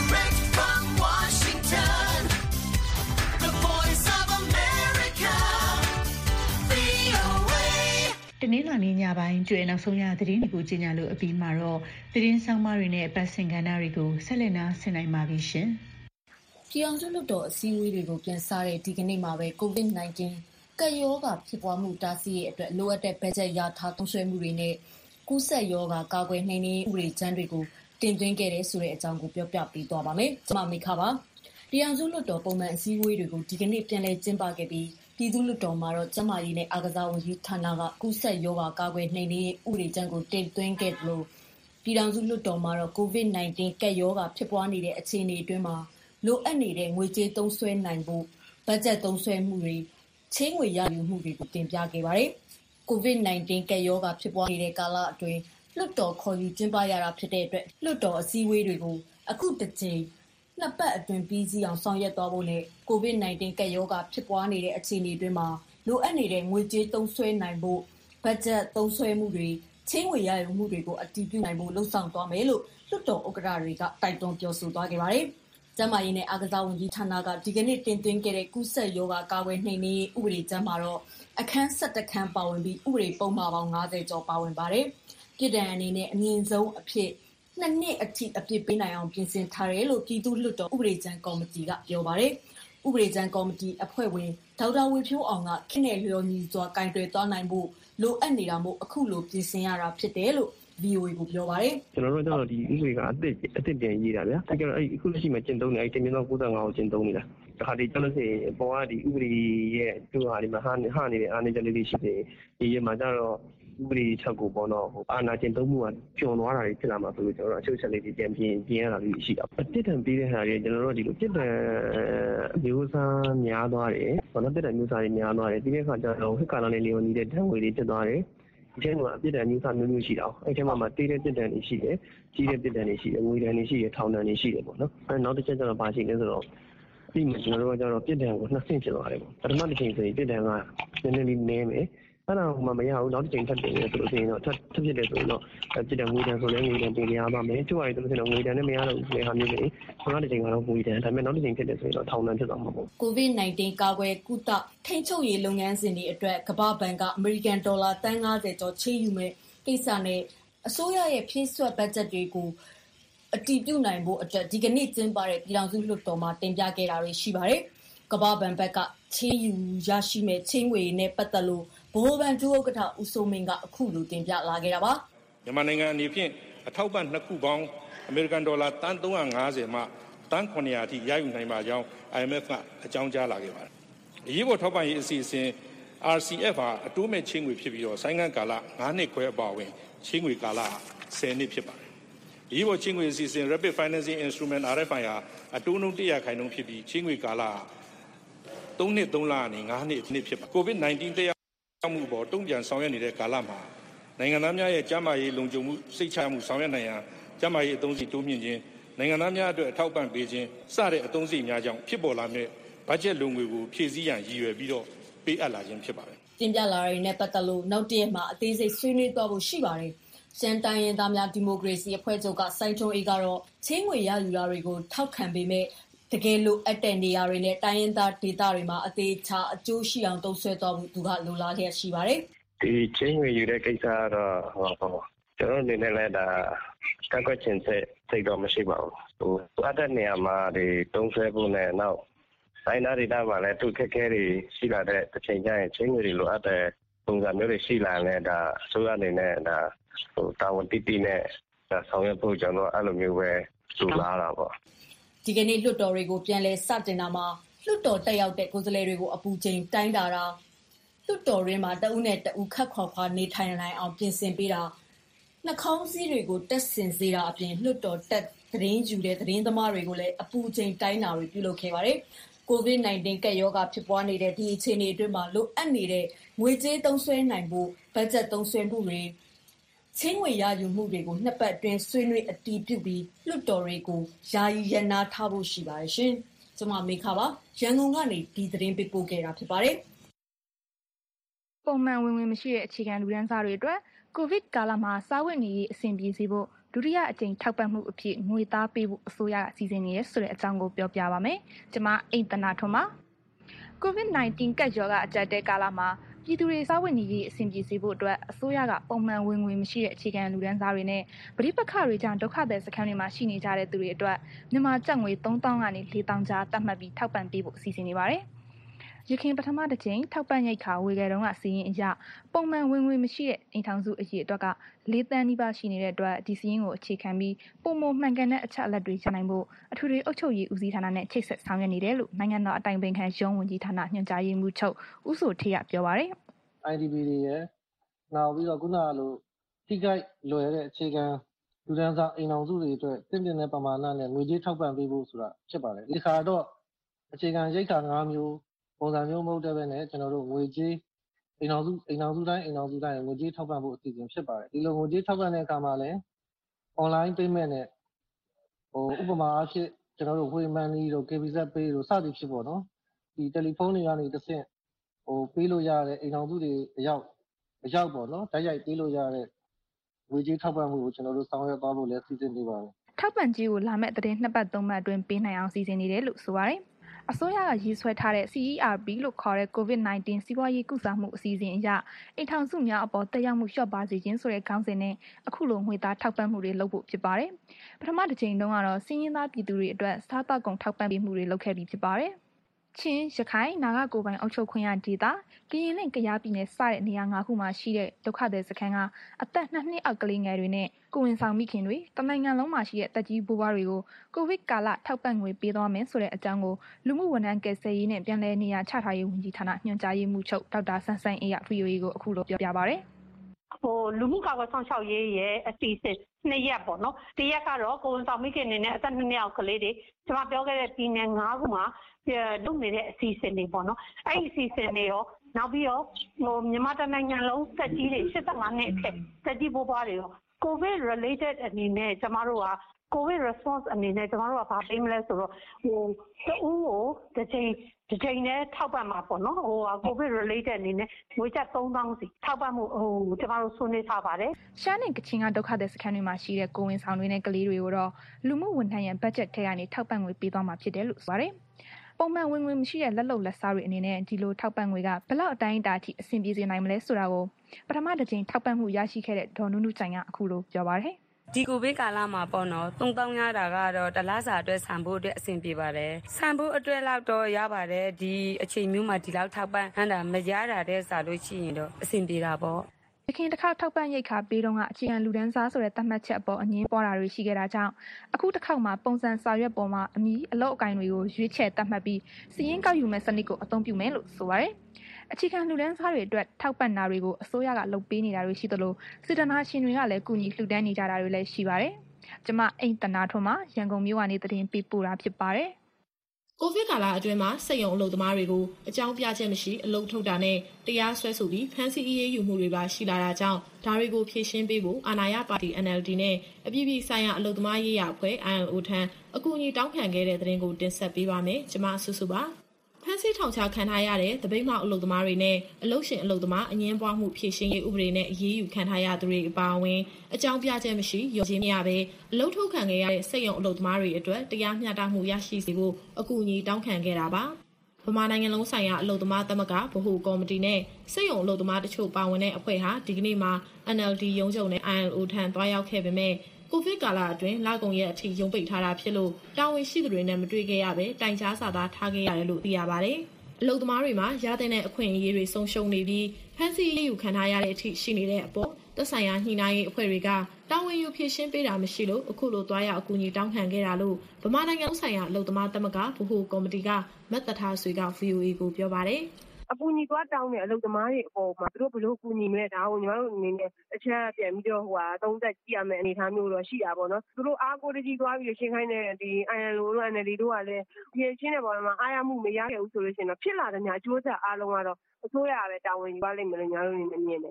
တနင်္လာနေ့ညပိုင်းကျွဲနောက်ဆုံးရသတင်းတွေကိုကြီးညာလို့အပြီးမှာတော့သတင်းဆောင်မတွေနဲ့ပတ်စင်ကဏ္ဍတွေကိုဆက်လက်နားဆင်နိုင်ပါပြီရှင်။ပြည်အောင်စုလွှတ်တော်အစည်းအဝေးတွေကိုပြန်စားတဲ့ဒီကနေ့မှာပဲ ကိုဗစ် ၁၉ ကပ်ရောဂါဖြစ်ပွားမှုတားဆီးရေးအတွက်လိုအပ်တဲ့ဘတ်ဂျက်ရထားသုံးစွဲမှုတွေနဲ့ကူးစက်ရောဂါကာကွယ်နှိမ်နင်းရေးဥပဒေကြမ်းတွေကိုတင်သွင်းခဲ့တဲ့ဆိုတဲ့အကြောင်းကိုပြောပြပေးသွားပါမယ်။ကျွန်မမိခပါ။ပြည်အောင်စုလွှတ်တော်ပုံမှန်အစည်းအဝေးတွေကိုဒီကနေ့ပြန်လည်ကျင်းပခဲ့ပြီးပြည်သူ့လွှတ်တော်မှာတော့ကျန်းမာရေးနဲ့အားကစားဝန်ကြီးဌာနကကူးစက်ရောဂါကာကွယ်နှိမ်နင်းရေးဥပဒေကြမ်းကိုတင်သွင်းခဲ့တယ်လို့ပြည်ထောင်စုလွှတ်တော်မှာတော့ကိုဗစ် ၁၉ ကပ်ရောဂါဖြစ်ပွားနေတဲ့အခြေအနေအတွင်းမှာလိုအပ်နေတဲ့ငွေကြေးသုံးစွဲနိုင်ဖို့ဘတ်ဂျက်သုံးစွဲမှုတွေချေးငွေရယူမှုတွေကိုတင်ပြခဲ့ပါတယ်။ကိုဗစ် ၁၉ ကပ်ရောဂါဖြစ်ပွားနေတဲ့ကာလအတွင်းလွှတ်တော်ခေါ်ယူကျင်းပရတာဖြစ်တဲ့အတွက်လွှတ်တော်အစည်းအဝေးတွေကိုအခုတစ်ကြိမ်နှစ်ပတ်အတွင်းပြီးစီးအောင်ဆောင်ရွက်သွားဖို့နဲ့ကိုဗစ် ၁၉ ကပ်ရောဂါဖြစ်ပွားနေတဲ့အခြေအနေအတွင်းမှာလိုအပ်နေတဲ့ငွေကြေးသုံးစွဲနိုင်ဖို့ဘတ်ဂျက်သုံးစွဲမှုတွေချေးငွေရယူမှုတွေကိုအတည်ပြုနိုင်ဖို့လှုံ့ဆော်သွားမယ်လို့လွှတ်တော်ဥက္ကဋ္ဌတွေကတိုက်တွန်းပြောဆိုသွားခဲ့ပါတယ်။ကျန်းမာရေးနဲ့အားကစားဝန်ကြီးဌာနကဒီကနေ့တင်သွင်းခဲ့တဲ့ကူးစက်ရောဂါကာကွယ်နှိမ်နင်းရေးဥပဒေကြမ်းမှာတော့အခန်း ၁၁ ခန်းပါဝင်ပြီးဥပဒေပုံမှားပေါင်း ၅၀ ကျော်ပါဝင်ပါတယ်။ပြည်ထောင်အနေနဲ့အမြင့်ဆုံးအဖြစ်နှစ်နှစ်အထိအပြစ်ပေးနိုင်အောင်ပြင်ဆင်ထားတယ်လို့ပြည်သူ့လွှတ်တော်ဥပဒေကြမ်းကော်မတီကပြောပါတယ်။ဥပဒေကြမ်းကော်မတီအဖွဲ့ဝင်ဒေါက်တာဝေဖြိုးအောင်ကခင်းနဲ့လျော်ညီစွာကင်တွယ်သွားနိုင်ဖို့လိုအပ်နေတာမို့အခုလိုပြင်ဆင်ရတာဖြစ်တယ်လို့ V O A ကိုပြောပါတယ်။ကျွန်တော်တို့ကတော့ဒီဥပဒေကအစ်စ်အစ်စ်ပြန်ရေးတာဗျာ။အဲကျတော့အဲ့အခုလက်ရှိမှာကျင့်သုံးနေအဲ့တင်မြင့်သော၉၅ကိုကျင့်သုံးနေတာ။ဒါခါဒီကျွန်တော်စီပေါ်ကဒီဥပဒေရဲ့သူဟာဒီမှာဟာဟာနေတဲ့အားနေချက်လေးတွေရှိတယ်။ဒီရဲ့မှာကျတော့ဥပဒေချက်ကိုပေါ့နော်ဟိုအာဏာကျင့်သုံးမှုကကျော်သွားတာတွေဖြစ်လာမှာဆိုလို့ကျွန်တော်တို့အချုပ်ချက်လေးတွေပြန်ပြင်ပြင်ရတာလေးရှိတာ။တစ်တန်ပေးတဲ့ဟာတွေကျွန်တော်တို့ဒီလိုတစ်တန်မျိုးစားများသွားတယ်။ဘာလို့တစ်တန်မျိုးစားတွေများသွားတယ်။ဒီနေ့ခါကျတော့ဟစ်ကာလာနဲ့လီယိုနီတဲ့တန်ငွေတွေဖြစ်သွားတယ်။ဒီထဲမှာအပြစ်ဒဏ်မျိုးစားမျိုးမျိုးရှိတာ။အဲ့ထဲမှာမှတေးတဲ့ပြစ်ဒဏ်တွေရှိတယ်။ကြီးတဲ့ပြစ်ဒဏ်တွေရှိတယ်။ငွေဒဏ်တွေရှိတယ်။ထောင်ဒဏ်တွေရှိတယ်ပေါ့နော်။အဲနောက်တစ်ချက်ကျတော့ဘာရှိလဲဆိုတော့ဒီမှာကျွန်တော်တို့ကကျတော့ပြစ်ဒဏ်ကိုနှစ်ဆင့်ဖြစ်သွားတယ်ပေါ့။ပထမတစ်ချိန်ဆိုရင်ပြစ်ဒဏ်ကနည်းနည်းလေးနည်းမယ်။အဲ့ဒါမှမရဘူးနောက်တစ်ချိန်ထပ်တင်ရဆိုလို့ရှိရင်တော့ထပ်ထပ်ဖြစ်တယ်ဆိုရင်တော့ပြစ်ဒဏ်ငွေဒဏ်ဆိုလည်းငွေဒဏ်ပြင်ရပါမယ်။ကျိုးရည်ဆိုလို့ရှိရင်ငွေဒဏ်နဲ့မရတော့ဘူးလေဟာမျိုးတွေ။နောက်တစ်ချိန်ကတော့ငွေဒဏ်ဒါပေမဲ့နောက်တစ်ချိန်ဖြစ်တယ်ဆိုရင်တော့ထောင်ဒဏ်ဖြစ်သွားမှာပေါ့။ကိုဗစ် ၁၉ ကာကွယ်ကုသထိန်းချုပ်ရေးလုပ်ငန်းစဉ်တွေအတွက်ကမ္ဘာ့ဘဏ်ကအမေရိကန်ဒေါ်လာသန်း၅၀ကျော်ချေးယူမဲ့ကိစ္စနဲ့အစိုးရရဲ့ဖြည့်စွက်ဘတ်ဂျက်တွေကိုအတည်ပြုနိုင်ဖို့အတွက်ဒီကနေ့ကျင်းပတဲ့ပြည်ထောင်စုလွှတ်တော်မှာတင်ပြခဲ့တာတွေရှိပါတယ်။ကမ္ဘာ့ဘဏ်ဘက်ကချေးယူရရှိမဲ့ချေးငွေနဲ့ပတ်သက်လို့ဗဟိုဘဏ်ဒုဥက္ကဋ္ဌဦးစိုးမင်းကအခုလိုတင်ပြလာခဲ့တာပါ။မြန်မာနိုင်ငံအနေဖြင့်အထောက်ပံ့နှစ်ခုပေါင်းအမေရိကန်ဒေါ်လာသန်း၃၅၀မှတန်း၇၀၀အထိရယူနိုင်ပါကြောင်း I M F ကအကြောင်းကြားလာခဲ့ပါတယ်။အရေးပေါ်ထောက်ပံ့ရေးအစီအစဉ် R C F ဟာအတိုးမဲ့ချေးငွေဖြစ်ပြီးတော့ဆိုင်းငံ့ကာလ၅နှစ်ခွဲအပါအဝင်ချေးငွေကာလ၁၀နှစ်ဖြစ်ပါတယ်။အရေးပေါ်ချေးငွေအစီအစဉ် Rapid Financing Instrument R F I ဟာအတိုးနှုန်း၁ရာခိုင်နှုန်းဖြစ်ပြီးချေးငွေကာလ၃နှစ်၃လနဲ့၅နှစ်နှစ်ဖြစ်ပါတယ်။ ကိုဗစ် ၁၉ တက်မှုပေါ်တုံ့ပြန်ဆောင်ရွက်နေတဲ့ကာလမှာနိုင်ငံသားများရဲ့ကျန်းမာရေးလုံခြုံမှုစိတ်ချမှုဆောင်ရွက်နိုင်ရန်ကျန်းမာရေးအသုံးစရိတ်တိုးမြင့်ခြင်းနိုင်ငံသားများအတွက်အထောက်အပံ့ပေးခြင်းစတဲ့အသုံးစရိတ်များကြောင့်ဖြစ်ပေါ်လာမယ့်ဘတ်ဂျက်လိုငွေကိုဖြည့်ဆည်းရန်ရည်ရွယ်ပြီးတော့ပေးအပ်လာခြင်းဖြစ်ပါတယ်။တင်ပြလာရတဲ့ပတ်သက်လို့နောက်တရက်မှာအသေးစိတ်ဆွေးနွေးသွားဖို့ရှိပါတယ်။ရှမ်းတိုင်းရင်းသားများဒီမိုကရေစီအဖွဲ့ချုပ်ကစိုင်းထွန်းအေးကတော့ချေးငွေရယူတာတွေကိုထောက်ခံပေမဲ့တကယ်လို့အတဲ့နေရာတွေနဲ့တိုင်းရင်းသားဒေသတွေမှာအသေးချာအကျိုးရှိအောင်တုံ့ဆွဲသွားဖို့သူကလိုလားလျက်ရှိပါတယ်။ဒီချင်းငွေယူတဲ့ကိစ္စကတော့ဟောကျွန်တော်အနေနဲ့လည်းဒါကန့်ကွက်ခြင်းစိတ်စိတ်တော့မရှိပါဘူး။ဟိုအတဲ့နေရာမှာဒီတုံ့ဆွဲဖို့နဲ့နောက်တိုင်းသားဒေသမှာလည်းသူခက်ခဲတွေရှိလာတဲ့တစ်ချိန်ကျရင်ချင်းငွေတွေလိုအပ်တဲ့ပုံစံမျိုးတွေရှိလာရင်ဒါအစိုးရအနေနဲ့ဒါဟိုတာဝန်တည်တည်နဲ့ဒါဆောင်ရွက်ဖို့ကျွန်တော်အဲ့လိုမျိုးပဲလိုလားတာပေါ့ဒီကနေ့လွှတ်တော်တွေကိုပြန်လဲစတင်တာမှာလွှတ်တော်တက်ရောက်တဲ့ကိုယ်စားလှယ်တွေကိုအပူချိန်တိုင်းတာတာလွှတ်တော်ရင်းမှာတအုပ်နဲ့တအုပ်ခတ်ခွာခွာနေထိုင်နိုင်အောင်ပြင်ဆင်ပေးတာနှာခေါင်းစည်းတွေကိုတက်ဆင်စေတာအပြင်လွှတ်တော်တက်သတင်းယူတဲ့သတင်းသမားတွေကိုလည်းအပူချိန်တိုင်းတာတွေပြုလုပ်ခဲ့ပါတယ်။ကိုဗစ် ၁၉ ကပ်ရောဂါဖြစ်ပွားနေတဲ့ဒီအခြေအနေအတွင်းမှာလိုအပ်နေတဲ့ငွေကြေးသုံးစွဲနိုင်ဖို့ဘတ်ဂျက်သုံးစွဲမှုတွေချင်းငွေရယူမှုတွေကိုနှစ်ပတ်အတွင်းဆွေးနွေးအတည်ပြုပြီးလွှတ်တော်တွေကိုယာယီရပ်နားထားဖို့ရှိပါတယ်ရှင်။ကျွန်မမေခပါရန်ကုန်ကနေဒီသတင်းပေးပို့ခဲ့တာဖြစ်ပါတယ်။ပုံမှန်ဝင်ဝင်မရှိတဲ့အခြေခံလူတန်းစားတွေအတွက်ကိုဗစ်ကာလမှာစားဝတ်နေရေးအဆင်ပြေစေဖို့ဒုတိယအကြိမ်ထောက်ပံ့မှုအဖြစ်ငွေသားပေးဖို့အစိုးရကစီစဉ်နေရဆိုတဲ့အကြောင်းကိုပြောပြပါမယ်။ကျွန်မအိမ်တနာထွန်းပါ။ ကိုဗစ် ၁၉ ကပ်ရောဂါအကြပ်တဲကာလမှာပြည်သူတွေစားဝတ်နေရေးအဆင်ပြေစေဖို့အတွက်အစိုးရကပုံမှန်ဝင်ငွေမရှိတဲ့အခြေခံလူတန်းစားတွေနဲ့ပဋိပက္ခတွေကြောင့်ဒုက္ခသည်စခန်းတွေမှာရှိနေကြတဲ့သူတွေအတွက်မြန်မာကျပ်ငွေသုံးသောင်းကနေလေးသောင်းကြားသတ်မှတ်ပြီးထောက်ပံ့ပေးဖို့စီစဉ်နေပါတယ်။ရခိုင်ပထမတစ်ချိန်ထောက်ပံ့ရိတ်ခါဝေခဲ့တုန်းကစီရင်အရပုံမှန်ဝင်ငွေမရှိတဲ့အိမ်ထောင်စုအရေအတွက်ကလေးသန်းနီးပါးရှိနေတဲ့အတွက်ဒီစီရင်ကိုအခြေခံပြီးပုံမမှန်ကန်တဲ့အချက်အလက်တွေရနိုင်ဖို့အထူးအုပ်ချုပ်ရေးဦးစီးဌာနနဲ့ချိတ်ဆက်ဆောင်ရွက်နေတယ်လို့နိုင်ငံတော်အတိုင်ပင်ခံရုံးဝန်ကြီးဌာနညွှန်ကြားရေးမှူးချုပ်ဦးစိုးထေးကပြောပါတယ် I D P တွေရယ်နောက်ပြီးတော့ခုနကလိုထိခိုက်လွယ်တဲ့အခြေခံလူတန်းစားအိမ်အောင်စုတွေအတွက်တင့်တယ်တဲ့ပမာဏနဲ့ငွေကြေးထောက်ပံ့ပေးဖို့ဆိုတာဖြစ်ပါတယ်ဒီခါတော့အခြေခံရိတ်ခါ၅မျိုးပုံစံမျိုးမဟုတ်တဲ့ဘက်နဲ့ကျွန်တော်တို့ငွေကြေးအိမ်အောင်စုအိမ်အောင်စုတိုင်းအိမ်အောင်စုတိုင်းငွေကြေးထောက်ပံ့ဖို့အစီအစဉ်ဖြစ်ပါတယ်ဒီလိုငွေကြေးထောက်ပံ့တဲ့အခါမှာလည်း online payment နဲ့ဟိုဥပမာအဖြစ်ကျွန်တော်တို့ Waymoney တို့ K B Z Pay တို့စသည်ဖြစ်ပေါ့နော်ဒီတယ်လီဖုန်းတွေကနေတစ်ဆင့်ဟိုပေးလို့ရတဲ့အိမ်အောင်စုတွေအရောက်အရောက်ပေါ့နော်တိုက်ရိုက်ပေးလို့ရတဲ့ငွေကြေးထောက်ပံ့မှုကိုကျွန်တော်တို့ဆောင်ရွက်သွားဖို့လည်းစီစဉ်နေပါတယ်ထောက်ပံ့ကြေးကိုလာမဲ့တဲ့နှစ်ပတ်သုံးပတ်အတွင်းပေးနိုင်အောင်စီစဉ်နေတယ်လို့ဆိုပါတယ်အစိုးရကရေးဆွဲထားတဲ့ C E R P လို့ခေါ်တဲ့ ကိုဗစ် ၁၉ စီးပွားရေးကုစားမှုအစီအစဉ်အရအိမ်ထောင်စုများအပေါ်တက်ရောက်မှုလျှော့ပါစေခြင်းဆိုတဲ့ခေါင်းစဉ်နဲ့အခုလိုငွေသားထောက်ပံ့မှုတွေလုပ်ဖို့ဖြစ်ပါတယ်ပထမတစ်ချိန်တုန်းကတော့စီးရင်သားပြည်သူတွေအတွက်စားတောက်ကုန်ထောက်ပံ့ပေးမှုတွေလုပ်ခဲ့ပြီးဖြစ်ပါတယ်ချင်းရခိုင်နာဂကိုပိုင်အုပ်ချုပ်ခွင့်ရဒေသကရင်နဲ့ကယားပြည်နယ်စတဲ့နေရာ၅ခုမှာရှိတဲ့ဒုက္ခသည်စခန်းကအသက်၂နှစ်အောက်ကလေးငယ်တွေနဲ့ကိုဝင်ဆောင်မိခင်တွေတနိုင်ငံလုံးမှာရှိတဲ့တက်ကြီးဘိုးဘွားတွေကိုကိုဗစ်ကာလထောက်ပံ့ငွေပေးသွားမယ်ဆိုတဲ့အကြောင်းကိုလူမှုဝန်ထမ်းကယ်ဆယ်ရေးနဲ့ပြန်လည်နေရာချထားရေးဝန်ကြီးဌာနညွှန်ကြားရေးမှူးချုပ်ဒေါက်တာဆန်းဆန်းအေးက ဗွီအိုအေကိုအခုလိုပြောပြပါဗျဟိုလူမှုကာကွယ်ဆောင်ရှောက်ရေးရဲ့အစီအစဉ်နှစ်ရက်ပေါ့နော်ဒီရက်ကတော့ကိုဝန်ဆောင်မိခင်နေနဲ့အသက်နှစ်နှစ်အောက်ကလေးတွေကျွန်မပြောခဲ့တဲ့ပြည်နယ်၅ခုမှာလုပ်နေတဲ့အစီအစဉ်တွေပေါ့နော်အဲ့ဒီအစီအစဉ်တွေရောနောက်ပြီးတော့ဟိုမြန်မာတိုင်းနိုင်ငံလုံးသက်ကြီးတွေ၈၅နှစ်အထက်သက်ကြီးဘိုးဘွားတွေရော COVID related အနေနဲ့ကျွန်မတို့က COVID response အနေနဲ့ကျွန်တော်တို့ကဘာပေးမလဲဆိုတော့ဟိုတူကိုတစ်ချိန်တစ်ချိန်နဲ့ထောက်ပံ့မှာပေါ့နော်ဟို COVID related အနေနဲ့ငွေကျပ်သုံးသောင်းစီထောက်ပံ့မှုဟိုကျွန်တော်တို့ဆွေးနွေးထားပါတယ်ရှမ်းနဲ့ကချင်ကဒုက္ခသည်စခန်းတွေမှာရှိတဲ့ကိုဝင်ဆောင်တွေနဲ့ကလေးတွေကိုတော့လူမှုဝန်ထမ်းရဲ့ budget ထဲကနေထောက်ပံ့ငွေပေးသွားမှာဖြစ်တယ်လို့ဆိုပါတယ်ပုံမှန်ဝင်ငွေမရှိတဲ့လက်လုံလက်စားတွေအနေနဲ့ဒီလိုထောက်ပံ့ငွေကဘလောက်အတိုင်းအတာအထိအဆင်ပြေစေနိုင်မလဲဆိုတာကိုပထမတစ်ချိန်ထောက်ပံ့မှုရရှိခဲ့တဲ့ဒေါ်နုနုကြိုင်ကအခုလိုပြောပါတယ်ဒီကိုဗစ်ကာလမှာပေါ့နော်သုံးသောင်းရတာကတော့တလားစာအတွက်ဆန်ဖို့အတွက်အဆင်ပြေပါတယ်ဆန်ဖို့အတွက်လောက်တော့ရပါတယ်ဒီအချိန်မျိုးမှာဒီလောက်ထောက်ပံ့ဟန်တာမရတာတဲ့စာလို့ရှိရင်တော့အဆင်ပြေတာပေါ့ရခိုင်တစ်ခါထောက်ပံ့ရိတ်ခါပေးတော့ကအခြေခံလူတန်းစားဆိုတဲ့သတ်မှတ်ချက်အပေါ်အငင်းပွားတာတွေရှိခဲ့တာကြောင့်အခုတစ်ခေါက်မှာပုံစံစာရွက်ပေါ်မှာအမီအလောက်အကင်တွေကိုရွေးချယ်သတ်မှတ်ပြီးစီရင်ကောက်ယူမဲ့စနစ်ကိုအသုံးပြုမယ်လို့ဆိုပါတယ်အခြေခံလူတန်းစားတွေအတွက်ထောက်ပံ့တာတွေကိုအစိုးရကလုပ်ပေးနေတာတွေရှိသလိုစစ်တနာရှင်တွေကလည်းကူညီလှူဒန်းနေကြတာတွေလည်းရှိပါတယ်။ကျမအိမ်တနာထွန်းမှာရန်ကုန်မြို့ကနေသတင်းပေးပို့တာဖြစ်ပါတယ်။ကိုဗစ်ကာလအတွင်းမှာစက်ရုံအလုပ်သမားတွေကိုအကြောင်းပြချက်မရှိအလုပ်ထုတ်တာနဲ့တရားစွဲဆိုပြီးဖမ်းဆီးအရေးယူမှုတွေပါရှိလာတာကြောင့်ဒါတွေကိုဖြေရှင်းပေးဖို့အာဏာရပါတီ N L D နဲ့အပြည်ပြည်ဆိုင်ရာအလုပ်သမားရေးရာအဖွဲ့ I L O ထံအကူအညီတောင်းခံခဲ့တဲ့သတင်းကိုတင်ဆက်ပေးပါမယ်။ကျမဆုစုပါဖမ်းဆီးထောင်ချခံထားရတဲ့တပိတ်မောက်အလုပ်သမားတွေနဲ့အလုပ်ရှင်အလုပ်သမားအငင်းပွားမှုဖြေရှင်းရေးဥပဒေနဲ့အရေးယူခံထားရသူတွေအပါအဝင်အကြောင်းပြချက်မရှိရောချင်းမရပဲအလုပ်ထုတ်ခံခဲ့ရတဲ့စက်ရုံအလုပ်သမားတွေအတွက်တရားမျှတမှုရရှိစေဖို့အကူအညီတောင်းခံခဲ့တာပါဗမာနိုင်ငံလုံးဆိုင်ရာအလုပ်သမားသမဂ္ဂဗဟိုကော်မတီနဲ့စက်ရုံအလုပ်သမားတချို့ပါဝင်တဲ့အဖွဲ့ဟာဒီကနေ့မှာ N L D ရုံးချုပ်နဲ့ I L O ထံတွားရောက်ခဲ့ပေမဲ့ကိုဗစ်ကာလအတွင်းလကုန်ရက်အထိရုံးပိတ်ထားတာဖြစ်လို့တာဝန်ရှိသူတွေနဲ့မတွေ့ခဲ့ရပဲတိုင်ကြားစာသားထားခဲ့ရတယ်လို့သိရပါတယ်။အလုပ်သမားတွေမှာရတဲ့အခွင့်အရေးတွေဆုံးရှုံးနေပြီးဖမ်းဆီးရေးယူခံထားရတဲ့အထိရှိနေတဲ့အပေါ်သက်ဆိုင်ရာညှိနှိုင်းရေးအဖွဲ့တွေကတာဝန်ယူဖြည့်ရှင်းပေးတာမရှိလို့အခုလိုတွားရောက်အကူအညီတောင်းခံခဲ့တာလို့ဗမာနိုင်ငံဆိုင်ရာအလုပ်သမားသမဂ္ဂဗဟိုကော်မတီကမတ်တထားဆွေက V O A ကိုပြောပါတယ်အကူအညီသွားတောင်းတဲ့အလုပ်သမားတွေအပေါ်မှာသူတို့ဘယ်လိုကူညီမလဲဒါကိုညီမတို့အနေနဲ့အချက်ပြန်ပြီးတော့ဟိုဟာသုံးသက်ကြည့်ရမယ့်အနေအထားမျိုးတော့ရှိတာပေါ့နော်သူတို့အားကိုးတကြီးသွားပြီးရှင်းခိုင်းတဲ့ဒီ I L O တို့ N L D တို့ကလည်းဒီရှင်းတဲ့ပေါ်မှာအားရမှုမရခဲ့ဘူးဆိုလို့ရှိရင်တော့ဖြစ်လာတဲ့ညာအကျိုးဆက်အားလုံးကတော့အစိုးရကပဲတာဝန်ယူရလိမ့်မယ်လို့ညီမတို့အနေနဲ့မြင်တယ်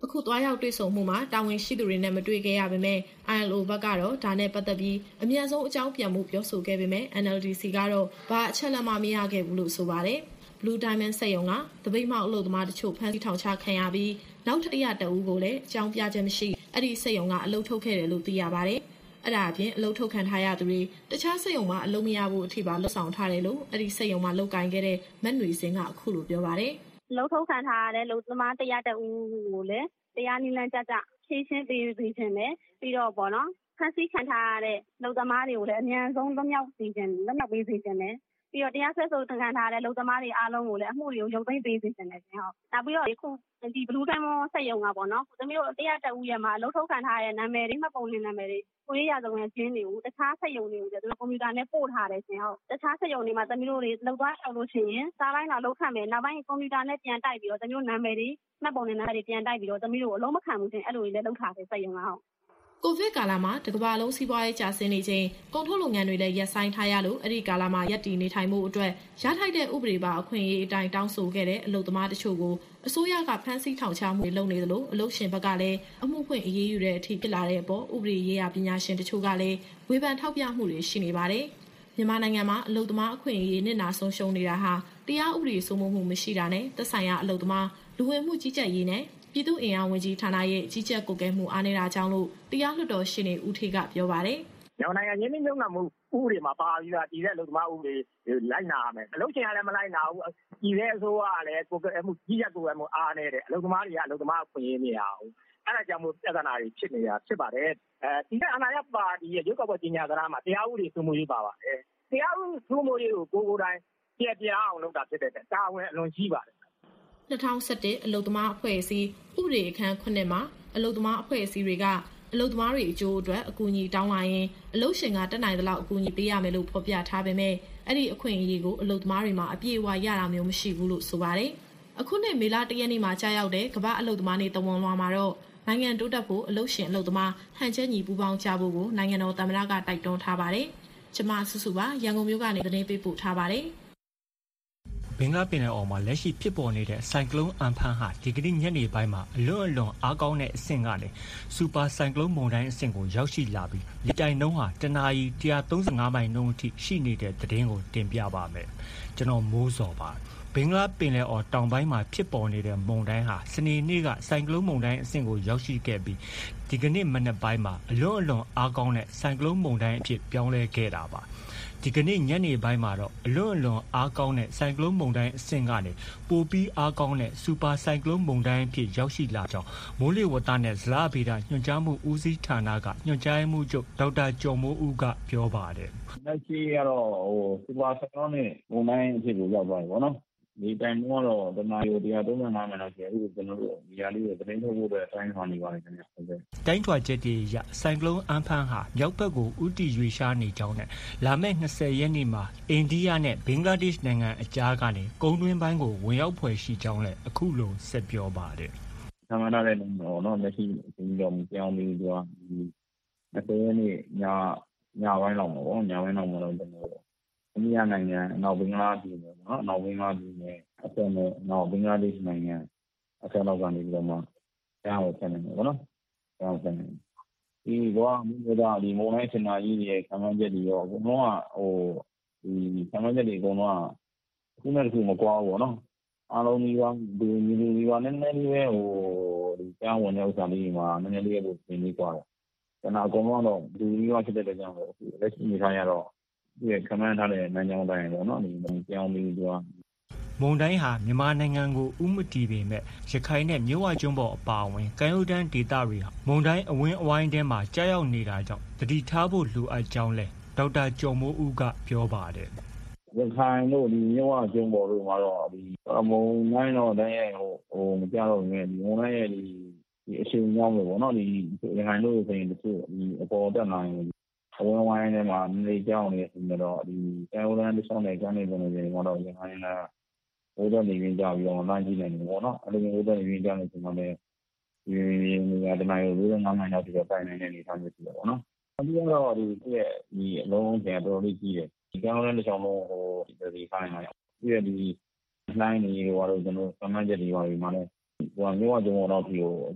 အခုသွားရောက်တွေ့ဆုံမှုမှာတာဝန်ရှိသူတွေနဲ့မတွေ့ခဲ့ရပေမဲ့ I L O ဘက်ကတော့ဒါနဲ့ပတ်သက်ပြီးအမြန်ဆုံးအကြောင်းပြန်မှုပြောဆိုခဲ့ပေမဲ့ N L D C ကတော့ဘာအချက်လက်မှမရခဲ့ဘူးလို့ဆိုပါတယ်။ Blue Diamond စက်ရုံကတပိတ်မှောက်အလုပ်သမားတချို့ဖမ်းဆီးထောင်ချခံရပြီးနောက်ထပ်တရတအူးကိုလည်းအကြောင်းပြချက်မရှိအဲ့ဒီစက်ရုံကအလုပ်ထုတ်ခဲ့တယ်လို့သိရပါတယ်။အဲ့ဒါအပြင်အလုပ်ထုတ်ခံထားရသူတွေတခြားစက်ရုံမှာအလုပ်မရဘူးအထိပါလှုပ်ဆောင်ထားတယ်လို့အဲ့ဒီစက်ရုံမှာလုပ်ကိုင်ခဲ့တဲ့မက်နွေစင်းကအခုလိုပြောပါတယ်။ "အလုပ်ထုတ်ခံထားရတဲ့လုပ်သမားတရတအူးကိုလည်းတရားနည်းလမ်းကျကျဖြေရှင်းပေးစေချင်တယ်။ပြီးတော့ပေါ့နော်ဖမ်းဆီးခံထားရတဲ့လုပ်သမားတွေကိုလည်းအမြန်ဆုံးလွတ်မြောက်စေချင်လွတ်မြောက်ပေးစေချင်တယ်။ပြီးတော့တရားစွဲဆိုခံထားရတဲ့လုပ်သမားတွေအားလုံးကိုလည်းအမှုတွေကိုရုပ်သိမ်းပေးစေချင်တယ်ရှင်ဟုတ်။နောက်ပြီးတော့အခုဒီ Blue Diamond စက်ရုံကပေါ့နော်။သမီးတို့တရတအူးရဲ့မှာအလုပ်ထုတ်ခံထားရတဲ့နာမည်တွေမှတ်ပုံတင်နာမည်တွေကိုရေးရဆုံးရဲ့ချင်းတွေကိုတခြားစက်ရုံတွေကိုလည်းသူတို့ကွန်ပျူတာနဲ့ပို့ထားတယ်ရှင်ဟုတ်။တခြားစက်ရုံတွေမှာသမီးတို့တွေလောက်သွားလျှောက်လို့ရှိရင်စားပိုင်းတော့လောက်ခံမယ်နောက်ပိုင်းကွန်ပျူတာနဲ့ပြန်တိုက်ပြီးတော့သမီးတို့နာမည်တွေမှတ်ပုံတင်နာမည်တွေပြန်တိုက်ပြီးတော့သမီးတို့အလုံးမခံဘူးရှင်အဲ့လိုတွေလည်းလုပ်ထားတယ်စက်ရုံကဟုတ်။ကိုဗစ်ကာလမှာတစ်ကမ္ဘာလုံးစီးပွားရေးကျဆင်းနေချိန်ကုန်ထုတ်လုပ်ငန်းတွေလည်းရပ်ဆိုင်းထားရလို့အဲ့ဒီကာလမှာရပ်တည်နေထိုင်မှုအတွက်ရထိုက်တဲ့ဥပဒေပါအခွင့်အရေးအတိုင်းတောင်းဆိုခဲ့တဲ့အလုပ်သမားတချို့ကိုအစိုးရကဖမ်းဆီးထောင်ချမှုတွေလုပ်နေသလိုအလုပ်ရှင်ဘက်ကလည်းအမှုဖွင့်အရေးယူတဲ့အထိဖြစ်လာတဲ့အပေါ်ဥပဒေရေးရာပညာရှင်တချို့ကလည်းဝေဖန်ထောက်ပြမှုတွေရှိနေပါတယ်။မြန်မာနိုင်ငံမှာအလုပ်သမားအခွင့်အရေးနစ်နာဆုံးရှုံးနေတာဟာတရားဥပဒေစိုးမိုးမှုမရှိတာနဲ့သက်ဆိုင်ရာအလုပ်သမားလူဝင်မှုကြီးကြပ်ရေးနဲ့ပြည်သူ့အင်အားဝန်ကြီးဌာနရဲ့ကြီးကြပ်ကွပ်ကဲမှုအားနည်းတာကြောင့်လို့တရားလွှတ်တော်ရှေ့နေဦးထေးကပြောပါတယ်။မြန်မာနိုင်ငံရင်းနှီးမြှုပ်နှံမှုဥပဒေမှာပါပြီးသားတည်တဲ့အလုပ်သမားဥပဒေလိုက်နာရမယ်။အလုပ်ရှင်ကလည်းမလိုက်နာဘူး။ပြည်တဲ့အစိုးရကလည်းကွပ်ကဲမှုကြီးကြပ်ကွပ်ကဲမှုအားနည်းတယ်။အလုပ်သမားတွေကအလုပ်သမားအခွင့်အရေးမရဘူး။အဲ့ဒါကြောင့်မို့ပြဿနာတွေဖြစ်နေတာဖြစ်ပါတယ်။အဲဒီကအာဏာရပါတီရဲ့ရုပ်ကပေါ်ကြီးညာသလားမှာတရားဥပဒေစိုးမိုးရေးပါပါတယ်။တရားဥပဒေစိုးမိုးရေးကိုကိုယ်ကိုယ်တိုင်ပြပြအောင်လုပ်တာဖြစ်တဲ့တာဝန်အလွန်ကြီးပါတယ်။၂၀၁၁အလုပ်သမားအဖွဲ့အစည်းဥပဒေအခန်းခုနှစ်မှာအလုပ်သမားအဖွဲ့အစည်းတွေကအလုပ်သမားတွေအကျိုးအတွက်အကူအညီတောင်းလာရင်အလုပ်ရှင်ကတက်နိုင်သလောက်အကူအညီပေးရမယ်လို့ဖော်ပြထားပေမဲ့အဲ့ဒီအခွင့်အရေးကိုအလုပ်သမားတွေမှာအပြည့်အဝရတာမျိုးမရှိဘူးလို့ဆိုပါတယ်။အခုနှစ်မေလတရက်နေ့မှာကြာရောက်တဲ့ကမ္ဘာအလုပ်သမားနေ့တဝန်လွှာမှာတော့နိုင်ငံတိုးတက်ဖို့အလုပ်ရှင်အလုပ်သမားဟန်ချက်ညီပူးပေါင်းကြဖို့ကိုနိုင်ငံတော်သမ္မတကတိုက်တွန်းထားပါတယ်။ကျမစုစုပါရန်ကုန်မြို့ကနေသတင်းပေးပို့ထားပါတယ်။ဘင်္ဂလားပင်လယ်အော်မှာလက်ရှိဖြစ်ပေါ်နေတဲ့ဆိုင်ကလုန်းအမ်ဖန်ဟာဒီကနေ့ညနေပိုင်းမှာအလွန်အလွန်အားကောင်းတဲ့အဆင့်ကနေစူပါဆိုင်ကလုန်းမုန်တိုင်းအဆင့်ကိုရောက်ရှိလာပြီးလေတိုက်နှုန်းဟာတနာရီ၁၃၅မိုင်နှုန်းအထိရှိနေတဲ့သတင်းကိုတင်ပြပါမယ်။ကျွန်တော်မိုးစောပါဘင်္ဂလားပင်လယ်အော်တောင်ပိုင်းမှာဖြစ်ပေါ်နေတဲ့မုန်တိုင်းဟာစနေနေ့ကဆိုင်ကလုန်းမုန်တိုင်းအဆင့်ကိုရောက်ရှိခဲ့ပြီးဒီကနေ့မနက်ပိုင်းမှာအလွန်အလွန်အားကောင်းတဲ့ဆိုင်ကလုန်းမုန်တိုင်းအဖြစ်ပြောင်းလဲခဲ့တာပါ။ဒီကနေ့ညနေပိုင်းမှာတော့အလွန်အလွန်အားကောင်းတဲ့ဆိုင်ကလုန်းမုန်တိုင်းအဆင့်ကနေပိုပြီးအားကောင်းတဲ့စူပါဆိုင်ကလုန်းမုန်တိုင်းအဖြစ်ရောက်ရှိလာကြောင်းမိုးလေဝသနဲ့ဇလဗေဒညွှန်ကြားမှုဦးစီးဌာနကညွှန်ကြားမှုချုပ်ဒေါက်တာကျော်မိုးဦးကပြောပါတယ်။လက်ရှိကတော့ဟိုစူပါဆိုင်ကလုန်းနဲ့မုန်တိုင်းအဖြစ်ကိုရောက်သွားပြီပေါ့နော်။ဒီတိုင်တော့တော့တနာရီ၁၃၅မိနစ်လောက်ကျအခုကျွန်တော်တို့ဒီဟာလေးကိုသတင်းထုတ်ဖို့အတွက်တိုင်းထွာနေပါတယ်ခင်ဗျဟုတ်ကဲ့တိုင်းထွာချက်တွေရဆိုင်ကလုန်းအမ်ဖန်ဟာမြောက်ဘက်ကိုဥတီရွေရှားနေကြောင်းနဲ့လာမယ့်၂၀ရက်နေ့မှာအိန္ဒိယနဲ့ဘင်္ဂလားဒေ့ရှ်နိုင်ငံအကြားကနေကုန်းတွင်းပိုင်းကိုဝင်ရောက်ဖွယ်ရှိကြောင်းလည်းအခုလိုဆက်ပြောပါတယ်သမ္မတလည်းတော့နော်လက်ရှိဒီတော့ပြောင်းပြီးတော့ဒီ၂၀ရက်နေ့ညညပိုင်းလောက်မှာပေါ့ညပိုင်းလောက်မှာတော့ကျွန်တော်အိန္ဒိယနိုင်ငံအနောက်ဘင်္ဂလားပြည်နယ်နော်အနောက်ဘင်္ဂလားပြည်နယ်အဆက်နဲ့နောက်ဘင်္ဂလားဒေ့ရှ်နိုင်ငံအဆက်လောက်ကနေပြီးတော့မှကျောင်းကိုဆက်နေတယ်ပေါ့နော်ကျောင်းဆက်နေဒီဘောမျိုးသားဒီမုံတိုင်းစင်နာကြီးရဲ့ခံမှန်းချက်တွေရောအကုန်လုံးကဟိုဒီခံမှန်းချက်တွေအကုန်လုံးကခုနဲ့တခုမကွာဘူးပေါ့နော်အားလုံးဒီကဒီဒီဒီကနည်းနည်းလေးပဲဟိုဒီကျောင်းဝင်တဲ့ဥစ္စာလေးမှာနည်းနည်းလေးပဲပြင်ပြီးကွာတယ်ကျွန်တော်အကုန်လုံးတော့ဒီဒီကဖြစ်တဲ့ကြောင့်လက်ရှိနေထိုင်ရတော့ဒီကမန်းထားတဲ့နိုင်ကြောင်းတိုင်းပေါ့နော်ဒီပြောင်းပြီးတော့မုန်တိုင်းဟာမြန်မာနိုင်ငံကိုဥမတီပေမဲ့ရခိုင်နဲ့မြစ်ဝကျွန်းပေါ်အပါအဝင်ကမ်းရိုးတန်းဒေသတွေဟာမုန်တိုင်းအဝင်းအဝိုင်းထဲမှာကြာရောက်နေတာကြောင့်တတိထားဖို့လိုအပ်ကြောင်းလဲဒေါက်တာကျော်မိုးဦးကပြောပါတယ်ရခိုင်တို့ဒီမြစ်ဝကျွန်းပေါ်တို့မှာတော့ဒီမုန်တိုင်းတော့တိုင်းရဲ့ဟိုဟိုမကြတော့ဘူးဒီမုန်တိုင်းရဲ့ဒီဒီအချိန်ကြောင်းပဲပေါ့နော်ဒီရခိုင်တို့ဆိုရင်တချို့ဒီအပေါ်တက်လာရင်အဝန်းဝိုင်းထဲမှာနေကြောင်းနေဆိုတော့ဒီကံဝရန်တစ်ဆောင်နဲ့ကံနေပုံတွေကတော့ရခိုင်ကဘိုးတော်နေရင်းကြပြီးတော့လမ်းကြည့်နေတယ်ပေါ့နော်အဲ့လိုမျိုးဘိုးတော်နေရင်းကြနေဆိုတော့လည်းဒီနေရာတနိုင်ကို၄၅မိုင်လောက်ပြီးတော့တိုင်နေတဲ့အနေအထားမျိုးရှိတယ်ပေါ့နော်အပြီးတော့ဒီရဲ့ဒီအလုံးကျန်တော်တော်လေးကြီးတယ်ဒီကံဝရန်တစ်ဆောင်လုံးဟိုဒီခိုင်းလာပြီးရဒီလိုင်းနေရောတော့ကျွန်တော်စမ်းမချက်တွေပါပြီးမှလည်းဟိုမျိုးကကျွန်တော်တော့ဒီဟို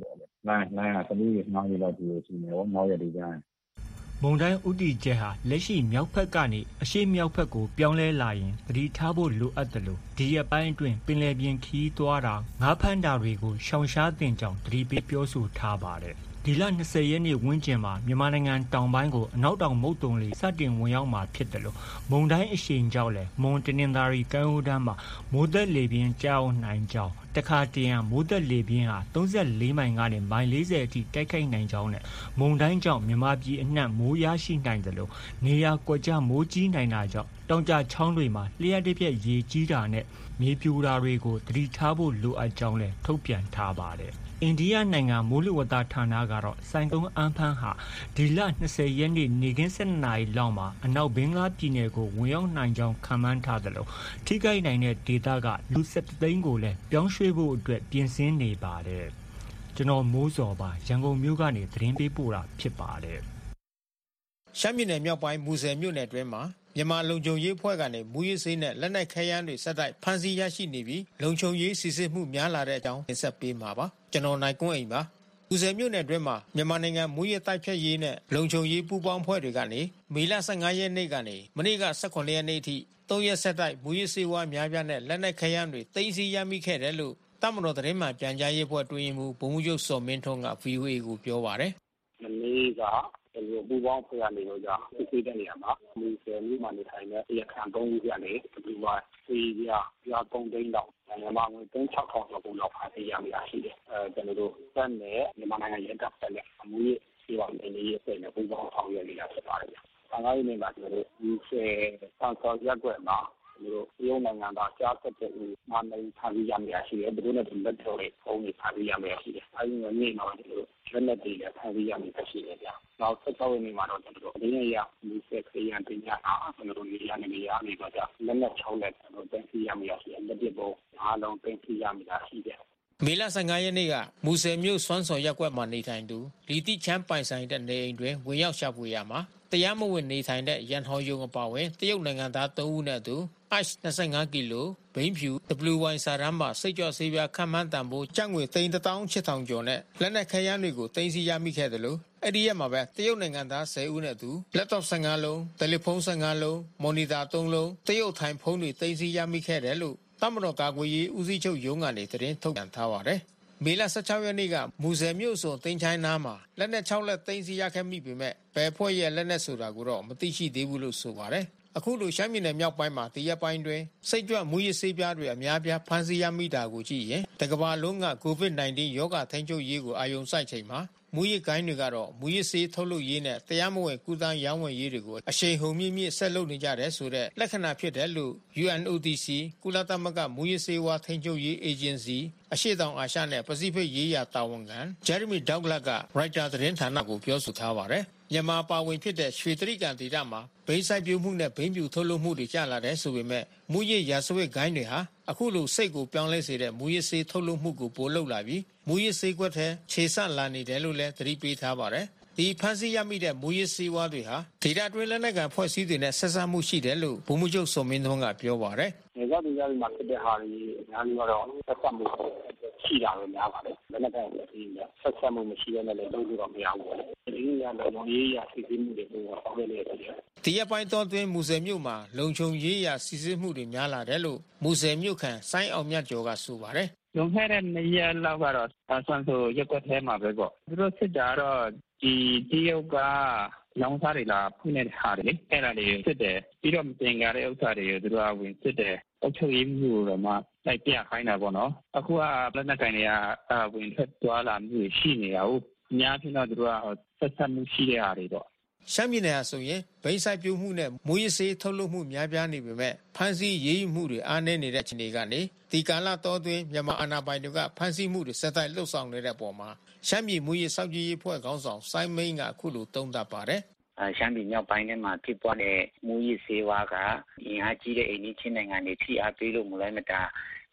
လိုင်းလိုင်းကတလူကြီးငါးရက်လောက်ဒီလိုရှိနေတော့နောက်ရက်တွေကျရင်မုန်တိုင်းဥတီကျဲဟာလက်ရှိမြောက်ဘက်ကနေအရှေ့မြောက်ဘက်ကိုပြောင်းလဲလာရင်သတိထားဖို့လိုအပ်တယ်လို့ဒီရက်ပိုင်းအတွင်းပင်လယ်ပြင်ခီးသွားတာငါးဖမ်းတာတွေကိုရှောင်ရှားသင့်ကြောင်းသတိပေးပြောဆိုထားပါတယ်ဒီလ၂၀ရက်နေ့ဝန်းကျင်မှာမြန်မာနိုင်ငံတောင်ပိုင်းကိုအနောက်တောင်မုတ်တုံလေစတင်ဝင်ရောက်မှာဖြစ်တယ်လို့မုန်တိုင်းအရှိန်ကြောင့်လည်းမွန်တနင်္သာရီကမ်းရိုးတန်းမှာမိုးသက်လေပြင်းကြောက်နိုင်ကြောင်းတခါတရံမိုးသက်လေပြင်းဟာ၃၄မိုင်ကနေမိုင်၄၀အထိတိုက်ခိုက်နိုင်ကြောင်းနဲ့မုန်တိုင်းကြောင့်မြန်မာပြည်အနှံ့မိုးရရှိနိုင်တယ်လို့နေရာကွက်ကြားမိုးကြီးနိုင်တာကြောင့်တောင်ကျချောင်းတွေမှာလျှက်တစ်ပြက်ရေကြီးတာနဲ့မြေပြိုတာတွေကိုသတိထားဖို့လိုအပ်ကြောင်းလည်းထုတ်ပြန်ထားပါတယ်အိန္ဒိယနိုင်ငံမိုးလေဝသဌာနကတော့ဆိုင်ကလုန်းအမ်ဖန်ဟာဒီလ၂၀ရက်နေ့နေ့ခင်း၁၂နာရီလောက်မှာအနောက်ဘင်္ဂလားပြည်နယ်ကိုဝင်ရောက်နိုင်ကြောင်းခန့်မှန်းထားတယ်လို့ထိခိုက်နိုင်တဲ့ဒေသကလူ၁၁သိန်းကိုလည်းပြောင်းရွှေ့ဖို့အတွက်ပြင်ဆင်နေပါတယ်ကျွန်တော်မိုးစော်ပါရန်ကုန်မြို့ကနေသတင်းပေးပို့တာဖြစ်ပါတယ်ရှမ်းပြည်နယ်မြောက်ပိုင်းမူဆယ်မြို့နယ်တွင်းမှာမြန်မာလုံခြုံရေးဖွဲ့ကနေမူရစ်စေးနဲ့လက်နက်ခဲယမ်းတွေဆက်တိုက်ဖမ်းဆီးရရှိနေပြီးလုံခြုံရေးစီစစ်မှုများလာတဲ့အကြောင်းတင်ဆက်ပေးမှာပါကျွန်တော်နိုင်ကွန်းအိမ်ပါမူဆယ်မြို့နယ်တွင်းမှာမြန်မာနိုင်ငံမူရစ်တိုက်ဖျက်ရေးနဲ့လုံခြုံရေးပူးပေါင်းဖွဲ့တွေကနေမေလ၁၅ရက်နေ့ကနေမနေ့က၁၇ရက်နေ့ထိ၃ရက်ဆက်တိုက်မူရစ်စေးဝါးများပြားနဲ့လက်နက်ခဲယမ်းတွေသိမ်းဆည်းရမိခဲ့တယ်လို့တမတော်သတင်းမှပြန်ကြားရေးဖွဲ့တွင်မှုဗိုလ်မှူးချုပ်စော်မင်းထွန်းက ဗွီအိုအေ ကိုပြောပါတယ်မနေ့ကဒီပူပေါင်းဖွဲ့ရနေတော့ကြာသိတဲ့နေရာမှာမူဆယ်မြို့မှာနေထိုင်တဲ့တရားခံ၃ဦးကနေဒီမှာစီးပြပြသုံးသိန်းလောက်မြန်မာငွေ၃၆ထောင်ကျော်ပုံလောက်ဖားသိရမိတာရှိတယ်အဲကျွန်တော်တို့စက်နဲ့မြန်မာနိုင်ငံရဲတပ်ဖွဲ့နဲ့အမှုရေးစီဝါနေနေရေးနဲ့ပူပေါင်းဆောင်ရွက်နေတာဖြစ်ပါတယ်။ဆန်ကားရင်းနဲ့မှာကျွန်တော်တို့မူဆယ်စံစော်ရက်ွက်မှာကျွန်တော်တို့ရုံးနိုင်ငံသားကြားသက်တဲ့ဦးမန္တလေးဖားသိရမိတာရှိတယ်။တို့နဲ့လက်တော်တွေဖုန်းတွေဖားသိရမိတာရှိတယ်။အဲဒီငွေနေ့မှာကျွန်တော်တို့လက်နက်တွေလည်းဖားသိရမိတာရှိတယ်ဗျာ။နောက်ဆက်ကြောက်နေမှာတော့ကျွန်တော်တို့ဒီနေ့ရမူဆယ်ခရီးရန်တင်ရအောင်ကျွန်တော်တို့နေရာနေရာနေတော့ကြာလက်နက်၆လက်ကျွန်တော်တင်ပြရမိတာရှိတယ်။လက်ပစ်ပုံအားလုံးတင်ပြရမိတာရှိတယ်မေလ၁၅ရက်နေ့ကမူဆယ်မြို့စွမ်းစော်ရက်ကွက်မှာနေထိုင်သူလီတိချမ်းပိုင်ဆိုင်တဲ့နေအိမ်တွင်ဝင်ရောက်ရှာဖွေရမှာတရားမဝင်နေထိုင်တဲ့ရန်ဟော်ယုံအပါဝင်တရုတ်နိုင်ငံသား၃ဦးနဲ့အတူ ice ၂၅ကီလိုဘိန်းဖြူ ဒဘလျူဝိုင် စာရမ်းမှာစိတ်ကြော့ဆေးပြားခန့်မှန်းတန်ဖိုးကျပ်ငွေသိန်းတစ်သောင်းရှစ်ထောင်ကျော်နဲ့လက်နက်ခဲယမ်းတွေကိုသိမ်းဆည်းရမိခဲ့တယ်လို့အဲ့ဒီရက်မှာပဲတရုတ်နိုင်ငံသား၁၀ဦးနဲ့အတူ laptop ၁၅လုံးတယ်လီဖုန်း၁၅လုံးမော်နီတာ၃လုံးတရုတ်ထိုင်ဖုန်းတွေသိမ်းဆည်းရမိခဲ့တယ်လို့တမတော်ကာကွယ်ရေးဦးစီးချုပ်ရုံးကနေသတင်းထုတ်ပြန်ထားပါတယ်မေလ၁၆ရက်နေ့ကမူဆယ်မြို့စုံတင်ချိုင်းနားမှာလက်နက်၆လက်သိမ်းဆည်းရခဲ့မိပေမဲ့ဘယ်ဖွဲ့ရဲ့လက်နက်ဆိုတာကိုတော့မသိရှိသေးဘူးလို့ဆိုပါတယ်အခုလိုရှမ်းပြည်နယ်မြောက်ပိုင်းမှာတရက်ပိုင်းတွင်စိတ်ကြွမူရစ်ဆေးပြားတွေအများပြားဖမ်းဆီးရမိတာကိုကြည့်ရင်တကမ္ဘာလုံးကကိုဗစ်၁၉ရောဂါထိန်းချုပ်ရေးကိုအာရုံစိုက်ချိန်မှာမူရစ်ကိုင်းတွေကတော့မူရစ်ဆေးထုတ်လုပ်ရေးနဲ့တရားမဝင်ကုသရောင်းဝယ်ရေးတွေကိုအရှိန်ဟုန်မြင့်မြင့်ဆက်လုပ်နေကြတယ်ဆိုတဲ့လက္ခဏာဖြစ်တယ်လို့ ယူအန်အိုတီစီ ကုလသမဂ္ဂမူရစ်ဆေးဝါးထိန်းချုပ်ရေးအေဂျင်စီအရှေ့တောင်အာရှနဲ့ပစိဖိတ်ရေးရာတာဝန်ခံဂျယ်ရမီဒေါက်လတ်ကရိုက်တာသတင်းဌာနကိုပြောဆိုထားပါတယ်မြန်မာပါဝင်ဖြစ်တဲ့ရွှေတရိကန်ဒေသမှာဘိန်းစိုက်ပျိုးမှုနဲ့ဘိန်းပြူထုတ်လုပ်မှုတွေကျလာတဲ့ဆိုပေမဲ့မူရစ်ရာဇဝတ်ဂိုင်းတွေဟာအခုလိုစိတ်ကိုပြောင်းလဲစေတဲ့မူရစ်ဆေးထုတ်လုပ်မှုကိုပိုလုပ်လာပြီးမူရစ်ဆေးကွက်ထဲခြေဆန့်လာနေတယ်လို့လည်းသတိပေးထားပါတယ်ဒီဖမ်းဆီးရမိတဲ့မူရစ်ဆေးဝါးတွေဟာဒေတာတွင်းလက်နက်ကန်ဖွဲ့စည်းတွေနဲ့ဆက်စပ်မှုရှိတယ်လို့ဗိုလ်မှူးချုပ်စော်မင်းထွန်းကပြောပါတယ်။နေရာဒေသတွေမှာဖြစ်တဲ့ဟာတွေအများကြီးကတော့ဆက်စပ်မှုရှိတာပဲများပါတယ်။လက်နက်ကန်ဖွဲ့စည်းတွေဆက်စပ်မှုမရှိတဲ့နဲ့လည်းလုပ်လို့တော့မရဘူးပေါ့။ဒီနေရာလုံခြုံရေးရစီစဉ်မှုတွေကိုဆောင်ရွက်နေရတယ်။ဒီအပိုင်းတော်တွင်မူဆယ်မြို့မှာလုံခြုံရေးရစီစဉ်မှုတွေများလာတယ်လို့မူဆယ်မြို့ခံစိုင်းအောင်မြတ်ကျော်ကဆိုပါတယ်။လွန်ခဲ့တဲ့နှစ်ရက်လောက်ကတော့ဆွမ်းဆိုရက်ွက်ထဲမှာပဲပေါ့။သူတို့စစ်တာတော့ဒီတရုတ်ကလောင်စားတွေလာဖွင့်နေတဲ့ဟာတွေအဲ့ဒါတွေစစ်တယ်ပြီးတော့မတင်ကြတဲ့ဥစ္စာတွေကိုသူတို့ကဝင်စစ်တယ်အုပ်ချုပ်ရေးမှုတော့မှလိုက်ပြခိုင်းတာပေါ့နော်အခုကလက်နက်ကင်တွေကဝင်ထွက်သွားလာမှုရှိနေတာဟုတ်အများကြီးတော့သူတို့ကဆက်ဆက်မှုရှိတဲ့ဟာတွေပေါ့ရှမ်းပြည်နယ်ဟာဆိုရင်ဘိန်းစိုက်ပျိုးမှုနဲ့မူရစ်ဆေးထုတ်လုပ်မှုများပြားနေပေမဲ့ဖမ်းဆီးရေးယူမှုတွေအားနည်းနေတဲ့အခြေအနေကနေဒီကာလတောအတွင်းမြန်မာအာဏာပိုင်တွေကဖမ်းဆီးမှုတွေဆက်တိုက်လှုပ်ဆောင်နေတဲ့အပေါ်မှာရှမ်းပြည်မူရစ်စောင့်ကြည့်ရေးဖွဲ့ခေါင်းဆောင်စိုင်းမိန်ကအခုလိုသုံးသပ်ပါတယ်ရှမ်းပြည်မြောက်ပိုင်းထဲမှာဖြစ်ပွားတဲ့မူရစ်ဆေးဝါးကအင်အားကြီးတဲ့အိန္ဒိယချင်းနိုင်ငံတွေထိအားပေးလို့မလိုက်မတာ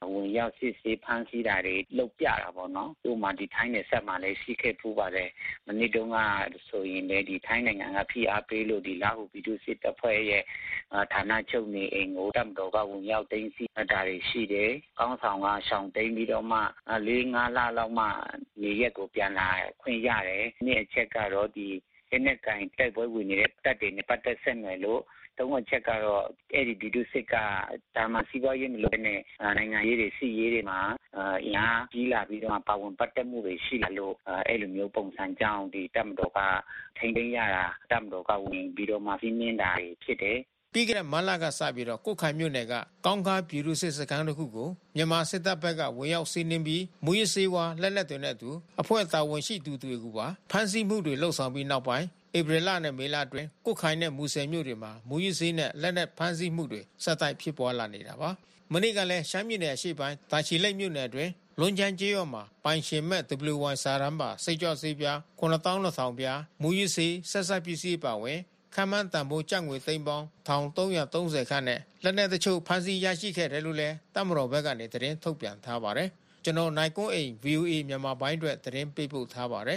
ဝင်ရောက်စစ်ဆေးဖမ်းဆီးတာတွေလုပ်ပြတာပေါ့နော်။ဥပမာဒီထိုင်းနယ်စပ်မှာလည်းရှိခဲ့ဖူးပါတယ်။မနေ့တုန်းကဆိုရင်လည်းဒီထိုင်းနိုင်ငံကဖိအားပေးလို့ဒီလာဟုပြည်သူစစ်တပ်ဖွဲ့ရဲ့ဌာနချုပ်နေအိမ်ကိုတပ်မတော်ကဝင်ရောက်သိမ်းဆည်းတာတွေရှိတယ်။ကောင်းဆောင်ကရှောင်သိမ်းပြီးတော့မှလေးငါးလလောက်မှနေရက်ကိုပြန်လာခွင့်ရတယ်။ဒီအချက်ကတော့ဒီလက်နက်ကင်တိုက်ပွဲဝင်နေတဲ့တပ်တွေနဲ့ပတ်သက်ဆက်နွယ်လို့တုံးအချက်ကတော့အဲ့ဒီပြည်သူစစ်ကဒါမှစီးပွားရေးမလို့နဲ့နိုင်ငံရေးတွေစီးရေးတွေမှာအညာကြီးလာပြီးတော့ပါဝင်ပတ်သက်မှုတွေရှိလာလို့အဲ့လိုမျိုးပုံစံကြောင်းဒီတပ်မတော်ကထိန်းသိမ်းရတာတပ်မတော်ကဝင်ပြီးတော့မှစီးမင်းတာဖြစ်တယ်ပြီးကြတဲ့မလာကစပြီးတော့ကုတ်ခိုင်မြို့နယ်ကကောင်းကားပြည်သူစစ်စခန်းတစ်ခုကိုမြန်မာစစ်တပ်ဘက်ကဝင်ရောက်စီးနင်းပြီးမူရစေးဝါလက်လက်တွေနဲ့အတူအဖွဲ့တာဝန်ရှိသူတွေကပါဖမ်းဆီးမှုတွေလှုပ်ဆောင်ပြီးနောက်ပိုင်းဧပြီလနဲ့မေလအတွင်းကုတ်ခိုင်နဲ့မူဆယ်မြို့တွေမှာမူရစေးနဲ့လက်လက်ဖမ်းဆီးမှုတွေဆက်တိုက်ဖြစ်ပွားလာနေတာပါမနေ့ကလည်းရှမ်းပြည်နယ်အရှေ့ပိုင်းတာချီလိတ်မြို့နယ်အတွင်းလွန်ချန်ကျေးရွာမှာပိုင်ရှင်မဲ့ ဒဘလျူ ဝိုင် စာရမ်းပါစိတ်ကြောဆေးပြားခုနှစ်သောင်းနှစ်ထောင်ပြားမူရစေးဆက်ဆက်ပစ္စည်းပါဝင်ခမ်းမန်းတန်ဖိုးကျပ်ငွေသိန်းပေါင်းတစ်ထောင်သုံးရာသုံးဆယ်ခန့်နဲ့လက်နက်တချို့ဖမ်းဆီးရရှိခဲ့တယ်လို့လည်းတပ်မတော်ဘက်ကနေသတင်းထုတ်ပြန်ထားပါတယ်ကျွန်တော်နိုင်ကွန်းအိမ် ဗီအိုအေ မြန်မာပိုင်းအတွက်သတင်းပေးပို့ထားပါတယ်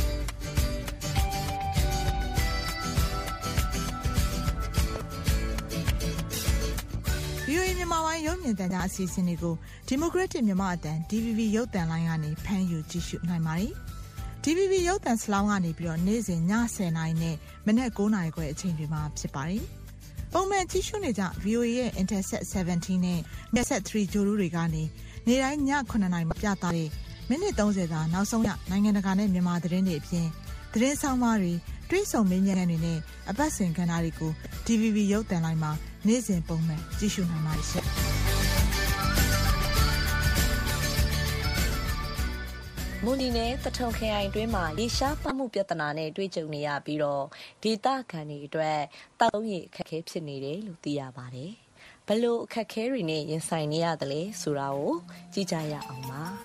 ဗီအိုအေမြန်မာပိုင်းရုပ်မြင်သံကြားအစီအစဉ်တွေကိုဒီမိုကရက်တစ်မြန်မာအသံ ဒီ ဗီ ဗီ ရုပ်သံလိုင်းကနေဖမ်းယူကြည့်ရှုနိုင်ပါတယ်။ ဒီ ဗီ ဗီ ရုပ်သံစလောင်းကနေပြီးတော့နေ့စဉ်ညဆယ်နာရီနဲ့မနက်ကိုးနာရီခွဲအချိန်တွေမှာဖြစ်ပါတယ်။ပုံမှန်ကြည့်ရှုနေကြ ဗီအိုအေ ရဲ့ Intelsat ဆယ်ဗန်တီးနဲ့ Intelsat သရီဂျိုလူတွေကနေနေ့တိုင်းညခုနှစ်နာရီမှာပြသတဲ့မိနစ်သုံးဆယ်သာနောက်ဆုံးရနိုင်ငံတကာနဲ့မြန်မာသတင်းတွေအပြင်သတင်းဆောင်မတွေတွဲဆောင်မင်းမြန်းတွေနဲ့အပတ်စဉ်ကဏ္ဍတွေကို ဒီ ဗီ ဗီ ရုပ်သံလိုင်းမှာနေ့စဉ်ပုံမှန်ကြည့်ရှုနိုင်ပါတယ်ရှင်။မွန်ဒီနယ်တထုံခရိုင်တွင်းမှာရေရှားပမှုပြဿနာနဲ့တွေ့ကြုံနေရပြီးတော့ဒေသခံတွေအတွက်တောက်သုံးရေအခက်အခဲဖြစ်နေတယ်လို့သိရပါတယ်။ဘလို့အခက်အခဲတွေနဲ့ရင်ဆိုင်နေရတယ်လဲဆိုတာကိုကြည့်ကြရအောင်ပါ။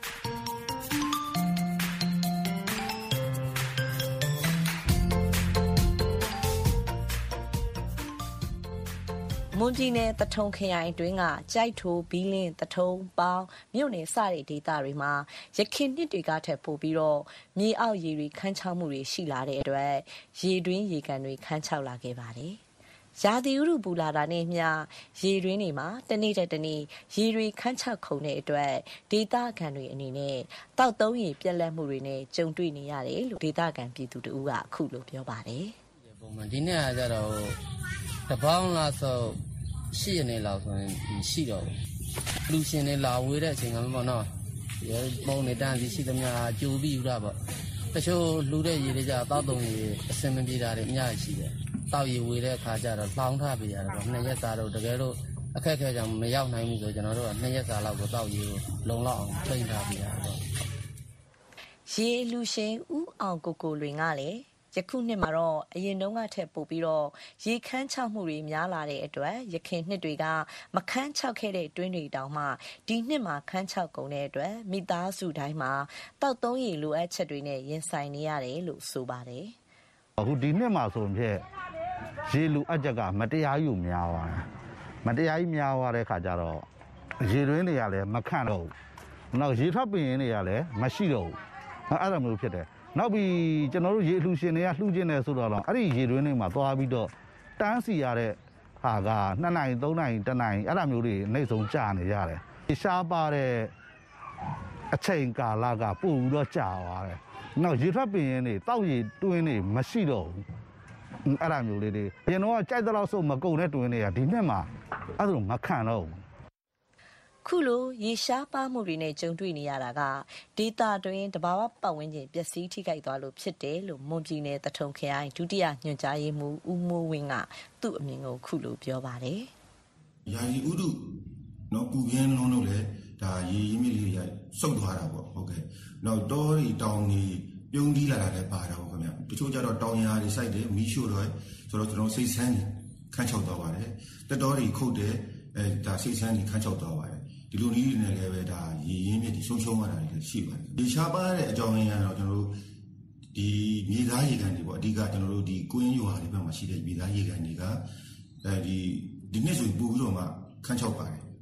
မွန်ပြည်နယ်တထုံခရိုင်အတွင်းကကြိုက်ထိုဘီလင်းတထုံပေါင်းမြို့နယ်စတဲ့ဒေသတွေမှာရခင်နှစ်တွေကထက်ပိုပြီးတော့မြေအောက်ရေတွေခန်းချောက်မှုတွေရှိလာတဲ့အတွက်ရေတွင်းရေကန်တွေခန်းချောက်လာခဲ့ပါတယ်။ရာသီဥတုပူလာတာနဲ့မျှရေတွင်းတွေမှာတနေ့တစ်တနေ့ရေတွေခန်းချောက်ခုန်တဲ့အတွက်ဒေသခံတွေအနေနဲ့တောက်သုံးရေပြက်လက်မှုတွေနဲ့ကြုံတွေ့နေရတယ်လို့ဒေသခံပြည်သူတို့ကအခုလိုပြောပါတယ်။ပုံမှန်ဒီနေ့ကကြတော့တပေါင်းလားဆိုရှိရနေလောက်ဆိုရင်ရှိတော့လူရှင်တွေလာဝေးတဲ့အချိန်ကမှပေါ့နော်ရေပုံနေတန်းစီရှိသမျှကြိုပြီးယူတာပေါ့တချို့လူတဲ့ရေတွေကြတောက်တုံရေအစင်မပြေတာတွေအများကြီးရှိတယ်တောက်ရေဝေးတဲ့အခါကျတော့လောင်းထားပေးရတယ်ပေါ့နှစ်ရက်စာတော့တကယ်လို့အခက်အခဲကြောင့်မရောက်နိုင်ဘူးဆိုကျွန်တော်တို့ကနှစ်ရက်စာလောက်ကိုတောက်ရေကိုလုံလောက်အောင်ထိန်းထားပေးရတယ်ပေါ့ရေလူရှင်ဦးအောင်ကိုကိုလွင်ကလည်းယခုနှစ်မှာတော့အရင်တုန်းကထက်ပိုပြီးတော့ရေခန်းချောက်မှုတွေများလာတဲ့အတွက်ရခင်နှစ်တွေကမခန်းချောက်ခဲ့တဲ့တွင်းတွေတောင်မှဒီနှစ်မှာခန်းချောက်ကုန်တဲ့အတွက်မိသားစုတိုင်းမှာတောက်သုံးရေလိုအပ်ချက်တွေနဲ့ရင်ဆိုင်နေရတယ်လို့ဆိုပါတယ်။အခုဒီနှစ်မှာဆိုရင်ရေလိုအပ်ချက်ကမတရားယူများသွားတယ်။မတရားကြီးများသွားတဲ့ခါကျတော့ရေတွင်းတွေကလည်းမခန့်တော့ဘူး။နောက်ရေထွက်ပင်တွေကလည်းမရှိတော့ဘူး။အဲ့ဒါမျိုးဖြစ်တယ်နောက်ပြီးကျွန်တော်တို့ရေလှူရှင်တွေကလှူကျင်တယ်ဆိုတော့အဲ့ဒီရေတွင်းတွေမှာသွားပြီးတော့တန်းစီရတဲ့ဟာကနှစ်နာရီသုံးနာရီတစ်နာရီအဲ့ဒါမျိုးတွေနှိမ့်ဆုံးကြာနေရတယ်။ရှားပါတဲ့အချိန်ကာလကပို့ပြီးတော့ကြာသွားတယ်။နောက်ရေထွက်ပင်တွေတောက်ရေတွင်းတွေမရှိတော့ဘူး။အဲ့ဒါမျိုးလေးတွေအရင်တော့ကြိုက်တဲ့လောက်ဆိုမကုန်တဲ့တွင်းတွေကဒီနှစ်မှာအဲ့လိုမခံတော့ဘူးခုလိုရေရှားပါမှုတွေနဲ့ကြုံတွေ့နေရတာကဒေသတွင်းတဘာဝပတ်ဝန်းကျင်ပျက်စီးထိခိုက်သွားလို့ဖြစ်တယ်လို့မွန်ပြည်နယ်တထုံခရိုင်ဒုတိယညွှန်ကြားရေးမှူးဦးမိုးဝင်းကသူ့အမြင်ကိုခုလိုပြောပါတယ်။ယာယီဥဒုနော်ပူပြင်းလုံးလို့လေဒါရေရင်းမြစ်လေးရိုက်စုပ်သွားတာပေါ့ဟုတ်ကဲ့။နောက်တောတွေတောင်တွေပြုံးတီးလာတာလည်းပါတာပေါ့ခင်ဗျ။တချို့ကျတော့တောင်ယာတွေစိုက်တယ်မီးရှို့တော့ဆိုတော့ကျွန်တော်စိတ်ဆန်းခန်းချောက်သွားပါတယ်။တက်တော်တွေခုတ်တယ်အဲဒါစိတ်ဆန်းခန်းချောက်သွားပါတယ်။ဒီလိုနည်းတွေနဲ့လည်းပဲဒါရည်ရင်းမြစ်ဒီဆုံးရှုံးရတာတွေရှိပါတယ်ဒီရှားပါတဲ့အကြောင်းရင်းကတော့ကျွန်တော်တို့ဒီမြေသားရေကန်တွေပေါ့အဓိကကျွန်တော်တို့ဒီကွင်းရွာတွေဘက်မှာရှိတဲ့မြေသားရေကန်တွေကအဲဒီဒီနှစ်ဆိုပို့ပြီးတော့မှခန်းချောက်ပါတယ်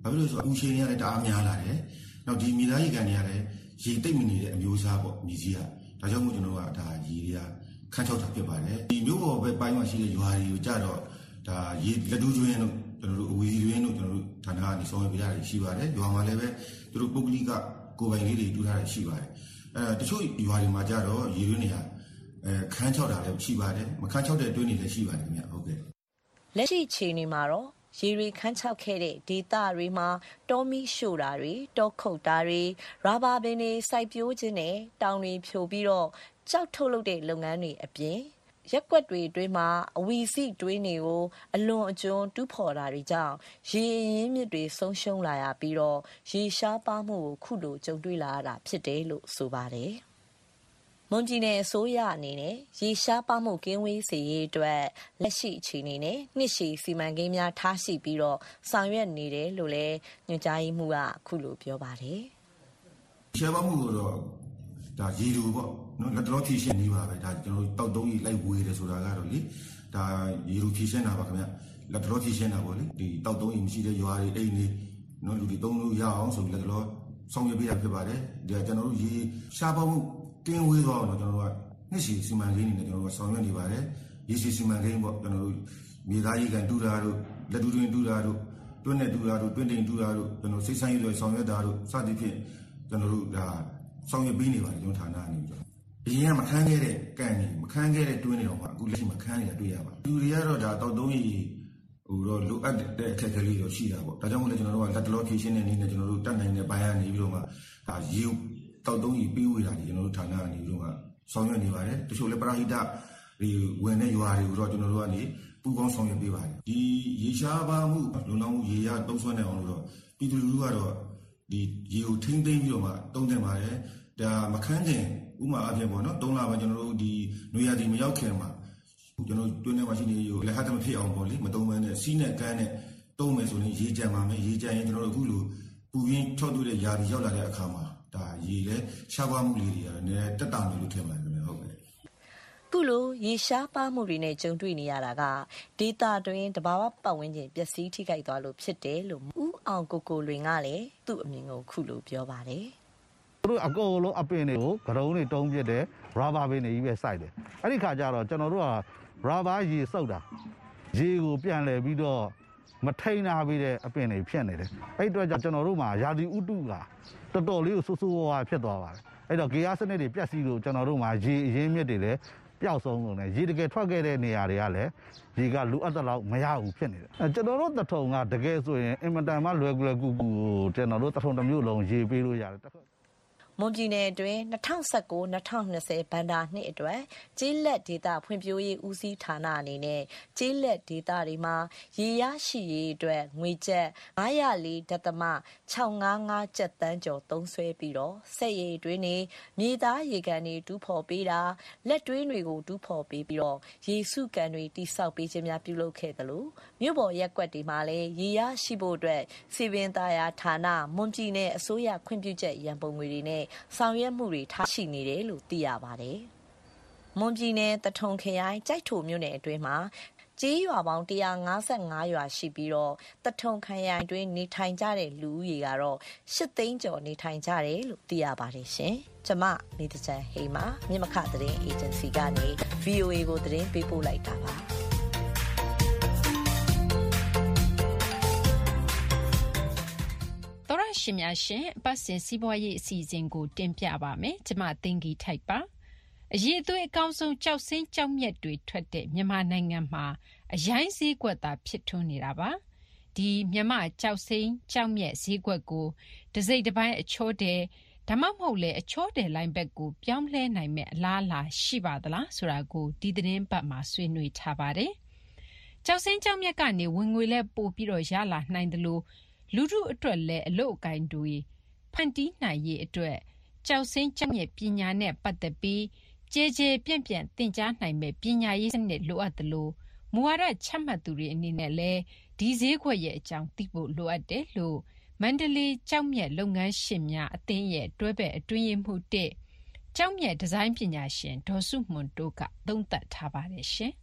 ဘာဖြစ်လို့ဆိုတော့အူရှင်တွေကလည်းတအားများလာတယ်နောက်ဒီမြေသားရေကန်တွေကလည်းရေတိတ်မနေတဲ့အမျိုးအစားပေါ့မြေကြီးကဒါကြောင့်မို့ကျွန်တော်ကဒါရေတွေကခန်းချောက်တာဖြစ်ပါတယ်ဒီမြို့ပေါ်ပဲပိုင်းမှာရှိတဲ့ရွာတွေကိုကြတော့ဒါရေလက်တူးကျွင်းတို့ကျွန်တော်တို့အဝီစီတွင်းတို့ကျွန်တော်တို့ဌာနကနေဆောင်ရွက်ပေးရတယ်ရှိပါတယ်ရွာမှာလည်းပဲသူတို့ပုဂ္ဂလိကကိုယ်ပိုင်လေးတွေတူထားတာရှိပါတယ်အဲတချို့ရွာတွေမှာကြတော့ရေတွင်းတွေကအဲခန်းချောက်တာလည်းရှိပါတယ်မခန်းချောက်တဲ့တွင်းတွေလည်းရှိပါတယ်ခင်ဗျဟုတ်ကဲ့လက်ရှိချိန်နေမှာတော့ရေတွေခန်းချောက်ခဲ့တဲ့ဒေသတွေမှာတောမီးရှို့တာတွေတောခုတ်တာတွေရာဘာပင်တွေစိုက်ပျိုးခြင်းနဲ့တောင်တွေဖြိုပြီးတော့ကြောက်ထုတ်လုပ်တဲ့လုပ်ငန်းတွေအပြင်ရက်ကွက်တွေအတွင်းမှာအဝီစီတွင်းတွေကိုအလွန်အကျွံတူးဖော်တာတွေကြောင့်ရေရင်းမြစ်တွေဆုံးရှုံးလာရပြီးတော့ရေရှားပါမှုကိုခုလိုကြုံတွေ့လာရတာဖြစ်တယ်လို့ဆိုပါတယ်။မွန်ပြည်နယ်အစိုးရအနေနဲ့ရေရှားပါမှုကင်းဝေးစေရေးအတွက်လက်ရှိအခြေအနေနဲ့နှစ်ရှည်စီမံကိန်းများထားရှိပြီးတော့ဆောင်ရွက်နေတယ်လို့လည်းညွှန်ကြားရေးမှူးကခုလိုပြောပါတယ်။ရှားပါမှုကတော့ဒါရေလူပေါ့နော်လက်တော်ဖြည့်ရှင်းနေပါပဲဒါကျွန်တော်တို့တောက်တုံးကြီးလိုက်ဝေးတယ်ဆိုတာကတော့လေဒါရေလူဖြည့်ရှင်းတာပါခင်ဗျလက်တော်ဖြည့်ရှင်းတာပေါ့လေဒီတောက်တုံးကြီးမရှိတဲ့ရွာတွေအိမ်တွေနော်လူတွေသုံးလို့ရအောင်ဆိုပြီးလက်တော်ဆောင်ရွက်ပေးတာဖြစ်ပါတယ်ဒါကျွန်တော်တို့ရေရှားပါမှုကင်းဝေးသွားအောင်တော့ကျွန်တော်တို့ကနှစ်ရှည်စီမံကိန်းနေနဲ့ကျွန်တော်တို့ဆောင်ရွက်နေပါတယ်ရေရှည်စီမံကိန်းပေါ့ကျွန်တော်တို့မြေသားရေကန်တူတာတို့လက်တူတွင်တူတာတို့တွင်းနဲ့တူတာတို့တွင်းတိန်တူတာတို့ကျွန်တော်စိတ်ဆိုင်ရွယ်ဆောင်ရွက်တာတို့စသဖြင့်ကျွန်တော်တို့ဒါဆောင်ရွက်ပေးနေပါတယ်ကျွန်တော်ဌာနအနေနဲ့အရင်ကမခန်းခဲ့တဲ့ကန်နေမခန်းခဲ့တဲ့တွင်းနေတော့မှအခုလက်ရှိမခန်းနေတာတွေ့ရပါတယ်လူတွေကတော့ဒါတောက်တုံးကြီးဟိုတော့လိုအပ်တဲ့အခက်အခဲလေးတော့ရှိတာပေါ့ဒါကြောင့်မို့လဲကျွန်တော်တို့ကလက်တလောဖြည့်ရှင်းတဲ့အနေနဲ့ကျွန်တော်တို့တတ်နိုင်တဲ့ဘိုင်းကနေပြီးတော့မှဒါရေတောက်တုံးကြီးပေးဝေတာဒီကျွန်တော်တို့ဌာနအနေနဲ့ကဆောင်ရွက်နေပါတယ်တချို့လည်းပရာဟိတဒီဝင်တဲ့ရွာတွေကိုတော့ကျွန်တော်တို့ကနေပူးပေါင်းဆောင်ရွက်ပေးပါတယ်ဒီရေရှားပါမှုလုံလောက်မှုရေရတုံးဆွဲနေအောင်လို့တော့ပြည်သူလူထုကတော့ဒီရေကိုထိမ့်သိမ်းပြီးတော့မှတုံးတင်ပါတယ်ဒါမခန်းတင်ဥမာအပြင်ပေါ့နော်သုံးလပဲကျွန်တော်တို့ဒီနွေရာသီမရောက်ခင်မှာကျွန်တော်တွင်းထဲမှာရှိနေရေကိုလက်ဟတ်မဖြစ်အောင်ပေါ့လေမတုံးမနဲ့စီးနဲ့ကန်းနဲ့တုံးမယ်ဆိုရင်ရေကြံပါမယ်ရေကြံရင်ကျွန်တော်တို့အခုလိုပူရင်းထောက်တွေ့တဲ့ရာသီရောက်လာတဲ့အခါမှာဒါရေလဲရှားပါမှုလေးတွေရတယ်နည်းတက်တာမယ်လို့ထင်ပါတယ်ခင်ဗျဟုတ်ကဲ့ခုလိုရေရှားပါမှုတွေနဲ့ကြုံတွေ့နေရတာကဒေတာတွင်တဘာဝပတ်ဝန်းကျင်ပျက်စီးထိခိုက်သွားလို့ဖြစ်တယ်လို့ဦးအောင်ကိုကိုလွင်ကလည်းသူ့အမြင်ကိုခုလိုပြောပါတယ်သူတို့အကောလုံးအပင်တွေကိုဂရုံးတွေတုံးပြတယ်ရာဘာပင်တွေကြီးပဲစိုက်တယ်အဲ့ဒီခါကျတော့ကျွန်တော်တို့ကရာဘာရေစုပ်တာရေကိုပြန်လဲပြီးတော့မထိန်နာပြီးတဲ့အပင်တွေဖြစ်နေတယ်အဲ့အတွက်ကြောင့်ကျွန်တော်တို့မှာရာသီဥတုကတော်တော်လေးကိုဆူဆူဝါးဝါဖြစ်သွားပါတယ်အဲ့တော့ဂေယစနစ်တွေပြက်စီးလို့ကျွန်တော်တို့မှာရေအရင်းမြစ်တွေလည်းပျောက်ဆုံးလို့ねရေတကယ်ထွက်ခဲ့တဲ့နေရာတွေကလည်းရေကလူအပ်တဲ့လောက်မရဘူးဖြစ်နေတယ်အဲကျွန်တော်တို့တထုံကတကယ်ဆိုရင်အင်မတန်မှလွယ်လွယ်ကူကူကျွန်တော်တို့တထုံတစ်မျိုးလုံးရေပေးလို့ရတယ်မွန်ပြည်နယ်အတွင်း၂၀၁၉-၂၀၂၀ဘဏ္ဍာနှစ်အတွက်ကျေးလက်ဒေသဖွံ့ဖြိုးရေးဦးစီးဌာနအနေနဲ့ကျေးလက်ဒေသတွေမှာရေရရှိရေးအတွက်ငွေကျပ်၅၀၄.၆၅၅ကျပ်တန်းကျော်သုံးစွဲပြီးတော့စက်ရည်တွင်းနေမြေသားရေကန်တွေတူးဖော်ပေးတာလက်တွင်းတွေကိုတူးဖော်ပေးပြီးတော့ရေစုကန်တွေတိစောက်ပေးခြင်းများပြုလုပ်ခဲ့သလိုမြို့ပေါ်ရက်ကွက်တွေမှာလည်းရေရရှိဖို့အတွက်စီပင်သားယာဌာနမွန်ပြည်နယ်အစိုးရခွင့်ပြုချက်ရန်ပုံငွေတွေနဲ့ဆောင်ရွက်မှုတွေထားရှိနေတယ်လို့သိရပါတယ်။မွန်ပြည်နယ်တထုံခရိုင်ကြိုက်ထိုမြို့နယ်အတွင်းမှာကျေးရွာပေါင်း၁၅၅ရွာရှိပြီးတော့တထုံခရိုင်တွင်နေထိုင်ကြတဲ့လူဦးရေကတော့၈သိန်းကျော်နေထိုင်ကြတယ်လို့သိရပါတယ်ရှင်။ကျွန်မနေတချန်ဟိမာမြမခသတင်းအေဂျင်စီကနေ ဗွီအိုအေ ကိုသတင်းပေးပို့လိုက်တာပါ။ရှင်များရှင်ပတ်စင်စီးပွားရေးအစီအစဉ်ကိုတင်ပြပါမယ်ကျမသိင်္ဂီထိုက်ပါအရေးအသွေးအကောင်းဆုံးကြောက်စင်းကြောက်မြက်တွေထွက်တဲ့မြန်မာနိုင်ငံမှာအရိုင်းဈေးကွက်သာဖြစ်ထွန်းနေတာပါဒီမြန်မာကြောက်စင်းကြောက်မြက်ဈေးကွက်ကိုတစိမ့်တစ်ပိုင်းအချောတယ်ဒါမှမဟုတ်လေအချောတယ်လိုင်းဘက်ကိုပြောင်းလဲနိုင်မဲ့အလားအလာရှိပါသလားဆိုတာကိုဒီသတင်းပတ်မှာဆွေးနွေးထားပါတယ်ကြောက်စင်းကြောက်မြက်ကနေဝင်ငွေလဲပို့ပြီးတော့ရလာနိုင်တယ်လို့လူထုအတွက်လည်းအလို့အကိုင်းတွေဖန်တီးနိုင်ရေးအတွက်ကြောက်စင်းကြောက်မြက်ပညာနဲ့ပတ်သက်ပြီးကျေကျေပြန့်ပြန့်သင်ကြားနိုင်မဲ့ပညာရေးစနစ်လိုအပ်တယ်လို့မူဝါဒချမှတ်သူတွေအနေနဲ့လည်းဒီဈေးကွက်ရဲ့အကြောင်းသိဖို့လိုအပ်တယ်လို့မန္တလေးကြောက်မြက်လုပ်ငန်းရှင်များအသင်းရဲ့တွဲဘက်အတွင်းရေးမှူးတစ်ကြောက်မြက်ဒီဇိုင်းပညာရှင်ဒေါ်စုမွန်တိုးကသုံးသပ်ထားပါတယ်ရှင်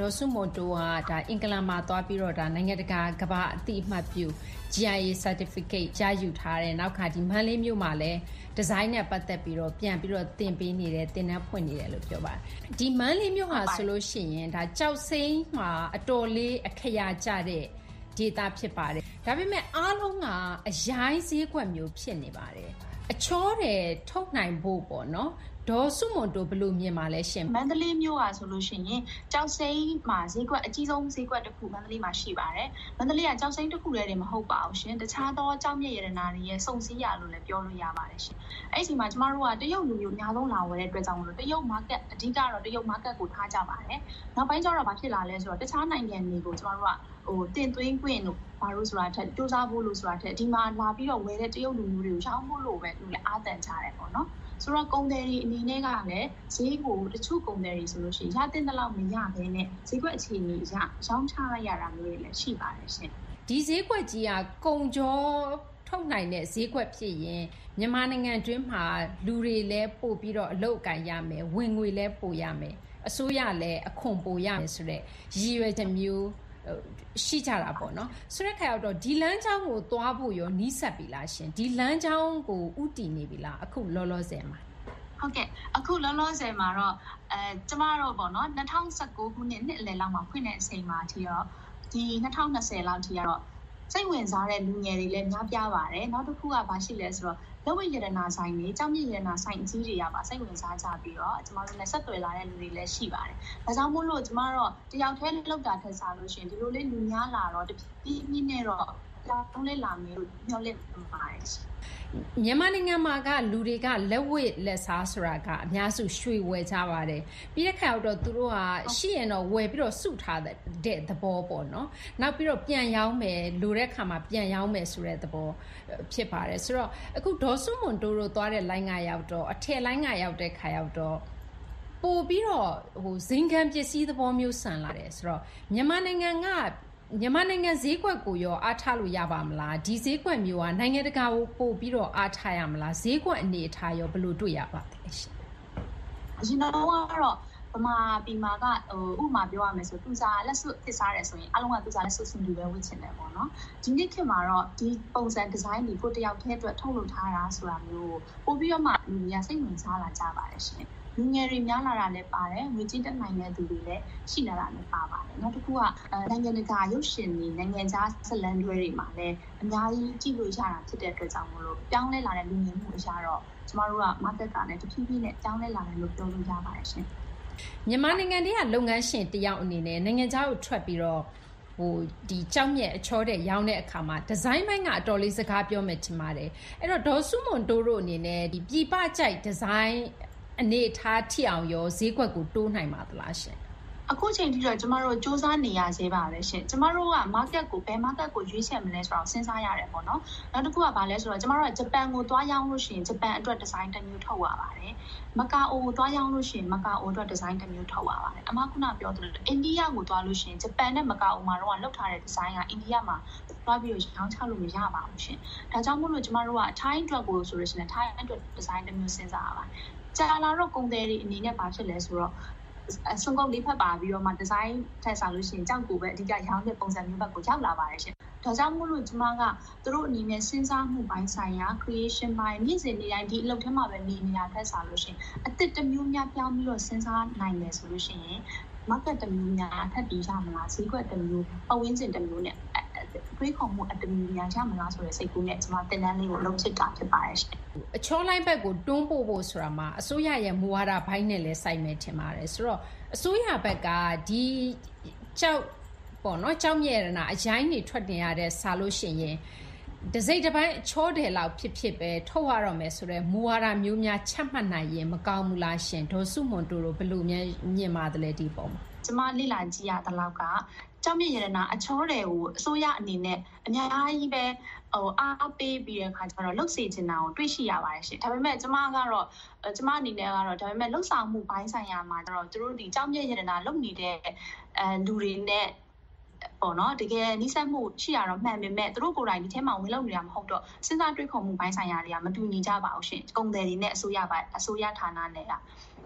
ဒေါ်စုမွန်တိုကဒါအင်္ဂလန်မှာသွားပြီးတော့ဒါနိုင်ငံတကာကမ္ဘာအသိအမှတ်ပြု G I A certificate ရယူထားတဲ့နောက်ခါဒီမန္တလေးမြို့မှာလည်းဒီဇိုင်းနဲ့ပတ်သက်ပြီးတော့ပြန်ပြီးတော့သင်ပေးနေတယ်သင်တန်းဖွင့်နေတယ်လို့ပြောပါတယ်ဒီမန္တလေးမြို့ဟာဆိုလို့ရှိရင်ဒါကြောက်စိမ်းမှာအတော်လေးအခရာကျတဲ့ဒေတာဖြစ်ပါတယ်ဒါပေမဲ့အားလုံးကအရိုင်းဈေးကွက်မျိုးဖြစ်နေပါတယ်အချောတယ်ထုတ်နိုင်ဖို့ပေါ့နော်ဒေါ်စုမွန်တိုဘလို့မြင်ပါလဲရှင်မန္တလေးမြို့ကဆိုလို့ရှိရင်ကြောက်စိမ်းမှာဈေးကွက်အကြီးဆုံးဈေးကွက်တစ်ခုမန္တလေးမှာရှိပါတယ်မန္တလေးကကြောက်စိမ်းတစ်ခုတည်းတည်းမဟုတ်ပါဘူးရှင်တခြားသောကြောက်မြက်ရတနာတွေရဲ့စုံစည်းရလို့လည်းပြောလို့ရပါတယ်ရှင်အဲ့ဒီမှာကျမတို့ကတရုတ်လူမျိုးအများဆုံးလာဝယ်တဲ့အတွက်ကြောင့်မလို့တရုတ် market အဓိကတော့တရုတ် market ကိုထားကြပါတယ်နောက်ပိုင်းကျတော့ဘာဖြစ်လာလဲဆိုတော့တခြားနိုင်ငံတွေကိုကျမတို့ကဟိုတင်သွင်းခွင့်တို့ဘာလို့ဆိုတာထက်စူးစမ်းဖို့လို့ဆိုတာထက်ဒီမှာလာပြီးတော့ဝယ်တဲ့တရုတ်လူမျိုးတွေကိုရှောင်းဖို့လို့ပဲသူလည်းအားတန်ကြတယ်ပေါ့နော်ဆိုတော့ကုန်တယ်တွေအနေနဲ့ကလည်းဈေးကိုတချို့ကုန်တယ်တွေဆိုလို့ရှိရင်ရတဲ့လောက်မရဘဲနဲ့ဈေးကွက်အခြေအနေအရရောင်းချလိုက်ရတာမျိုးတွေလည်းရှိပါတယ်ရှင်ဒီဈေးကွက်ကြီးကကုန်ကြောထုတ်နိုင်တဲ့ဈေးကွက်ဖြစ်ရင်မြန်မာနိုင်ငံတွင်းမှာလူတွေလည်းပို့ပြီးတော့အလုပ်အကင်ရမယ်ဝင်ငွေလည်းပို့ရမယ်အစိုးရလည်းအခွန်ပို့ရမယ်ဆိုတဲ့ရည်ရွယ်ချက်မျိုးရှိကြတာပေါ့နော်ဆိုတဲ့ခါတော့ဒီလမ်းကြောင်းကိုသွားဖို့ရောနီးစပ်ပြီလားရှင်ဒီလမ်းကြောင်းကိုဥတည်နေပြီလားအခုလောလောဆယ်မှာဟုတ်ကဲ့အခုလောလောဆယ်မှာတော့အဲကျမတို့ပေါ့နော်၂၀၁၉ခုနှစ်နှစ်အလယ်လောက်မှာဖွင့်တဲ့အချိန်မှာထိတော့ဒီ၂၀၂၀လောက်ထိကတော့စိတ်ဝင်စားတဲ့လူငယ်တွေလည်းများပြားပါတယ်နောက်တစ်ခုကဘာရှိလဲဆိုတော့လက်ဝတ်ရတနာဆိုင်တွေကြောက်မြင့်ရတနာဆိုင်အကြီးတွေကပါစိတ်ဝင်စားကြပြီးတော့ကျမတို့လည်းဆက်သွယ်လာတဲ့လူတွေလည်းရှိပါတယ်ဒါကြောင့်မို့လို့ကျမတို့တယောက်တည်းလောက်တာထက်စားလို့ရှိရင်ဒီလိုလေးလူများလာတော့တပြေးပြေးနဲ့တော့ကြောင်းလေးလာမယ်လို့ညှော်လင့်ပါတယ်မြန်မာနိုင်ငံမှာကလူတွေကလက်ဝတ်လက်စားဆိုတာကအများစုရွှေဝယ်ကြပါတယ်ပြီးတဲ့ခါတော့သူတို့ကရှိရင်တော့ဝယ်ပြီးတော့စုထားတဲ့သဘောပေါ့နော်နောက်ပြီးတော့ပြန်ရောင်းမယ်လိုတဲ့ခါမှာပြန်ရောင်းမယ်ဆိုတဲ့သဘောဖြစ်ပါတယ်ဆိုတော့အခုဒေါ်စုမွန်တိုးတို့သွားတဲ့လိုင်းကရောက်တော့အထက်လိုင်းကရောက်တဲ့ခါရောက်တော့ပို့ပြီးတော့ဟိုဇင်ခံပစ္စည်းသဘောမျိုးဆန်လာတယ်ဆိုတော့မြန်မာနိုင်ငံကမြန်မာနိုင်ငံဈေးကွက်ကိုရောအားထားလို့ရပါမလားဒီဈေးကွက်မျိုးကနိုင်ငံတကာကိုပို့ပြီးတော့အားထားရမလားဈေးကွက်အနေအထားရောဘယ်လိုတွေ့ရပါလဲရှင်အရင်တော့ကတော့ဗမာပြည်မှာကဟိုဥပမာပြောရမယ်ဆိုသူစားလက်စွပ်ဖြစ်စားတယ်ဆိုရင်အလုံးကသူစားလက်စွပ်စင်တူပဲဝတ်ချင်တယ်ပေါ့နော်ဒီနေ့ခေတ်မှာတော့ဒီပုံစံဒီဇိုင်းတွေကိုတယောက်တည်းအတွက်ထုတ်လုပ်ထားတာဆိုတာမျိုးပို့ပြီးတော့မှလူတွေကစိတ်ဝင်စားလာကြပါတယ်ရှင်လူငယ်တွေများလာတာလည်းပါတယ်ငွေကြေးတက်နိုင်တဲ့သူတွေလည်းရှိလာတာလည်းပါပါတယ်နောက်တစ်ခုကနိုင်ငံတကာရုပ်ရှင်တွေနိုင်ငံခြားဇာတ်လမ်းတွေမှာလည်းအများကြီးကြည့်လို့ရတာဖြစ်တဲ့အတွက်ကြောင့်မလို့ပြောင်းလဲလာတဲ့လူငယ်မှုအရာတော့ကျမတို့က market ကလည်းတဖြည်းဖြည်းနဲ့ပြောင်းလဲလာတယ်လို့ပြောလို့ရပါတယ်ရှင်မြန်မာနိုင်ငံတည်းကလုပ်ငန်းရှင်တယောက်အနေနဲ့နိုင်ငံခြားကိုထွက်ပြီးတော့ဟိုဒီကြောက်မြက်အချောတဲ့ရောင်းတဲ့အခါမှာဒီဇိုင်းပိုင်းကအတော်လေးစကားပြောမယ်ထင်ပါတယ်အဲ့တော့ဒေါ်စုမွန်တိုးတို့အနေနဲ့ဒီပြည်ပကြိုက်ဒီဇိုင်းအနေထားထိအောင်ရောဈေးကွက်ကိုတိုးနိုင်ပါသလားရှင်အခုချိန်ထိတော့ကျမတို့စူးစမ်းနေရသေးပါပဲရှင်ကျမတို့က market ကိုဘယ် market ကိုရွေးချယ်မလဲဆိုတော့စဉ်းစားရတယ်ပေါ့နော်နောက်တစ်ခုကဘာလဲဆိုတော့ကျမတို့ကဂျပန်ကိုသွားရောင်းလို့ရှိရင်ဂျပန်အတွက်ဒီဇိုင်းတစ်မျိုးထုတ်ရပါတယ်မကာအိုကိုသွားရောင်းလို့ရှိရင်မကာအိုအတွက်ဒီဇိုင်းတစ်မျိုးထုတ်ရပါတယ်အမခုနပြောသလိုအိန္ဒိယကိုသွားလို့ရှိရင်ဂျပန်နဲ့မကာအိုမှာတော့လောက်ထားတဲ့ဒီဇိုင်းကအိန္ဒိယမှာသွားပြီးတော့ရောင်းချလို့မရပါဘူးရှင်ဒါကြောင့်မို့လို့ကျမတို့က Thai အတွက်ကိုဆိုလို့ရှိရင် Thai အတွက်ဒီဇိုင်းတစ်မျိုးစဉ်းစားရပါတယ်ကြာလာတော့ကုန်တယ်တွေအနေနဲ့ဘာဖြစ်လဲဆိုတော့ဆွန်ကုတ်လေးဖက်ပါပြီးတော့မှဒီဇိုင်းထက်စားလို့ရှိရင်ကြောက်ကိုပဲအဓိကရောင်းတဲ့ပုံစံမျိုးဘက်ကိုရောက်လာပါတယ်ရှင်။ဒါကြောင့်မို့လို့ကျမကသူတို့အနေနဲ့စဉ်းစားမှုပိုင်းဆိုင်ရာ creation ပိုင်းနေ့စဉ်နေ့တိုင်းဒီအလုပ်ထဲမှာပဲနေနေတာထက်စားလို့ရှိရင်အသစ်တစ်မျိုးများပြောင်းပြီးတော့စဉ်းစားနိုင်တယ်ဆိုလို့ရှိရင် market တစ်မျိုးများထပ်ပြီးရမလားဈေးကွက်တစ်မျိုးပဝင်းကျင်တစ်မျိုးနဲ့တွေးခေါ်မှုအတမီများရမလားဆိုတဲ့စိတ်ကူးနဲ့ကျွန်မတင်တန်းလေးကိုလုပ်ချစ်တာဖြစ်ပါတယ်ရှင်အချောလိုင်းဘက်ကိုတွန်းပို့ဖို့ဆိုတာမှာအစိုးရရဲ့မူဝါဒဘိုင်းနဲ့လည်းစိုက်မယ်ထင်ပါတယ်ဆိုတော့အစိုးရဘက်ကဒီကြောက်ပေါ့နော်ကြောက်မြဲရနာအရိုင်းတွေထွက်တင်ရတဲ့စားလို့ရှိရင်တစိမ့်တစ်ပိုင်းအချောတယ်လောက်ဖြစ်ဖြစ်ပဲထုတ်ရတော့မယ်ဆိုတော့မူဝါဒမျိုးများချက်မှတ်နိုင်ရင်မကောင်းဘူးလားရှင်ဒေါ်စုမွန်တိုတို့ဘယ်လိုများမြင်ပါတယ်ဒီပုံမှာကျမလေ့လာကြည့်ရတဲ့လောက်ကကြောက်မြင့်ရတနာအချောတွေကိုအစိုးရအနေနဲ့အများကြီးပဲဟိုအားပေးပြီးတဲ့အခါကျတော့လှုပ်စေချင်တာကိုတွေ့ရှိရပါတယ်ရှင်ဒါပေမဲ့ကျမကတော့ကျမအနေနဲ့ကတော့ဒါပေမဲ့လှုပ်ဆောင်မှုဘိုင်းဆိုင်ရာမှာကျတော့သူတို့ဒီကြောက်မြင့်ရတနာလုပ်နေတဲ့အဲလူတွေနဲ့ပေါ့နော်တကယ်နှိစက်မှုရှိရတော့မှန်ပေမဲ့သူတို့ကိုယ်တိုင်ဒီထဲမှာဝင်လုပ်နေတာမဟုတ်တော့စဉ်းစားတွေးခေါ်မှုဘိုင်းဆိုင်ရာတွေကမတူညီကြပါဘူးရှင်ကုန်တယ်တွေနဲ့အစိုးရပိုင်းအစိုးရဌာနနဲ့က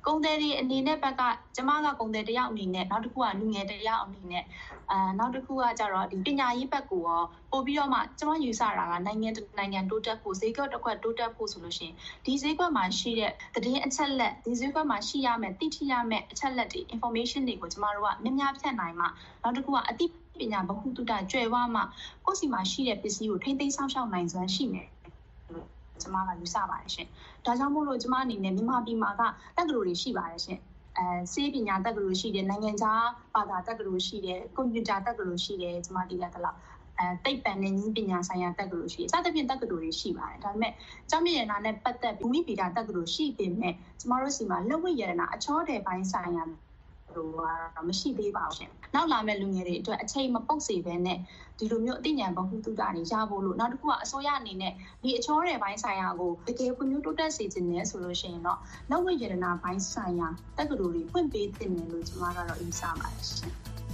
ကုန်တယ်တွေအနေနဲ့ဘက်ကကျမကကုန်တယ်တယောက်အနေနဲ့နောက်တစ်ခုကလူငယ်တယောက်အနေနဲ့အဲနောက်တစ်ခုကကြတော့ဒီပညာရေးဘက်ကိုရောပို့ပြီးတော့မှကျမယူဆတာကနိုင်ငံနိုင်ငံတိုးတက်ဖို့ဈေးကွက်တစ်ခွက်တိုးတက်ဖို့ဆိုလို့ရှိရင်ဒီဈေးကွက်မှာရှိတဲ့သတင်းအချက်လက်ဒီဈေးကွက်မှာရှိရမယ်သိထိရမယ်အချက်လက်တွေ information တွေကိုကျမတို့ကမြများဖြတ်နိုင်မှနောက်တစ်ခုကအသိပညာဗဟုသုတကျွယ်ဝမှကိုယ့်စီမှာရှိတဲ့ပစ္စည်းကိုထိမ့်သိမ်းဆောင်ရှောက်နိုင်စွမ်းရှိမယ်ကျမကယူဆပါတယ်ရှင်ဒါကြောင့်မို့လို့ကျမအနေနဲ့မြန်မာပြည်မှာကတက္ကသိုလ်တွေရှိပါတယ်ရှင်အဲစေပညာတက္ကသိုလ်ရှိတယ်နိုင်ငံခြားဘာသာတက္ကသိုလ်ရှိတယ်ကွန်ပျူတာတက္ကသိုလ်ရှိတယ်ကျမဒီလက်တလောက်အဲတိတ်ပံနဲ့ဉာဏ်ပညာဆိုင်ရာတက္ကသိုလ်ရှိတယ်စသဖြင့်တက္ကသိုလ်တွေရှိပါတယ်ဒါပေမဲ့ကျောင်းမြင့်ရတနာနဲ့ပတ်သက်ဘူမိဗေဒတက္ကသိုလ်ရှိပေမဲ့ကျမတို့စီမှာလက်ဝတ်ရတနာအချောတယ်ပိုင်းဆိုင်ရာလို့ကတော့မရှိသေးပါဘူးရှင်နောက်လာမဲ့လူငယ်တွေအတွက်အချိန်မပုတ်စေဘဲနဲ့ဒီလိုမျိုးအသိဉာဏ်ဗဟုသုတတွေရဖို့လို့နောက်တစ်ခုကအစိုးရအနေနဲ့ဒီအချောတဲ့ဘိုင်းဆိုင်ရာကိုတကယ်ဖွံ့ဖြိုးတိုးတက်စေချင်တယ်ဆိုလို့ရှိရင်တော့လက်ဝတ်ရတနာဘိုင်းဆိုင်ရာတက္ကသိုလ်တွေဖွင့်ပေးသင့်တယ်လို့ကျွန်မကတော့ယူဆပါတယ်ရှင်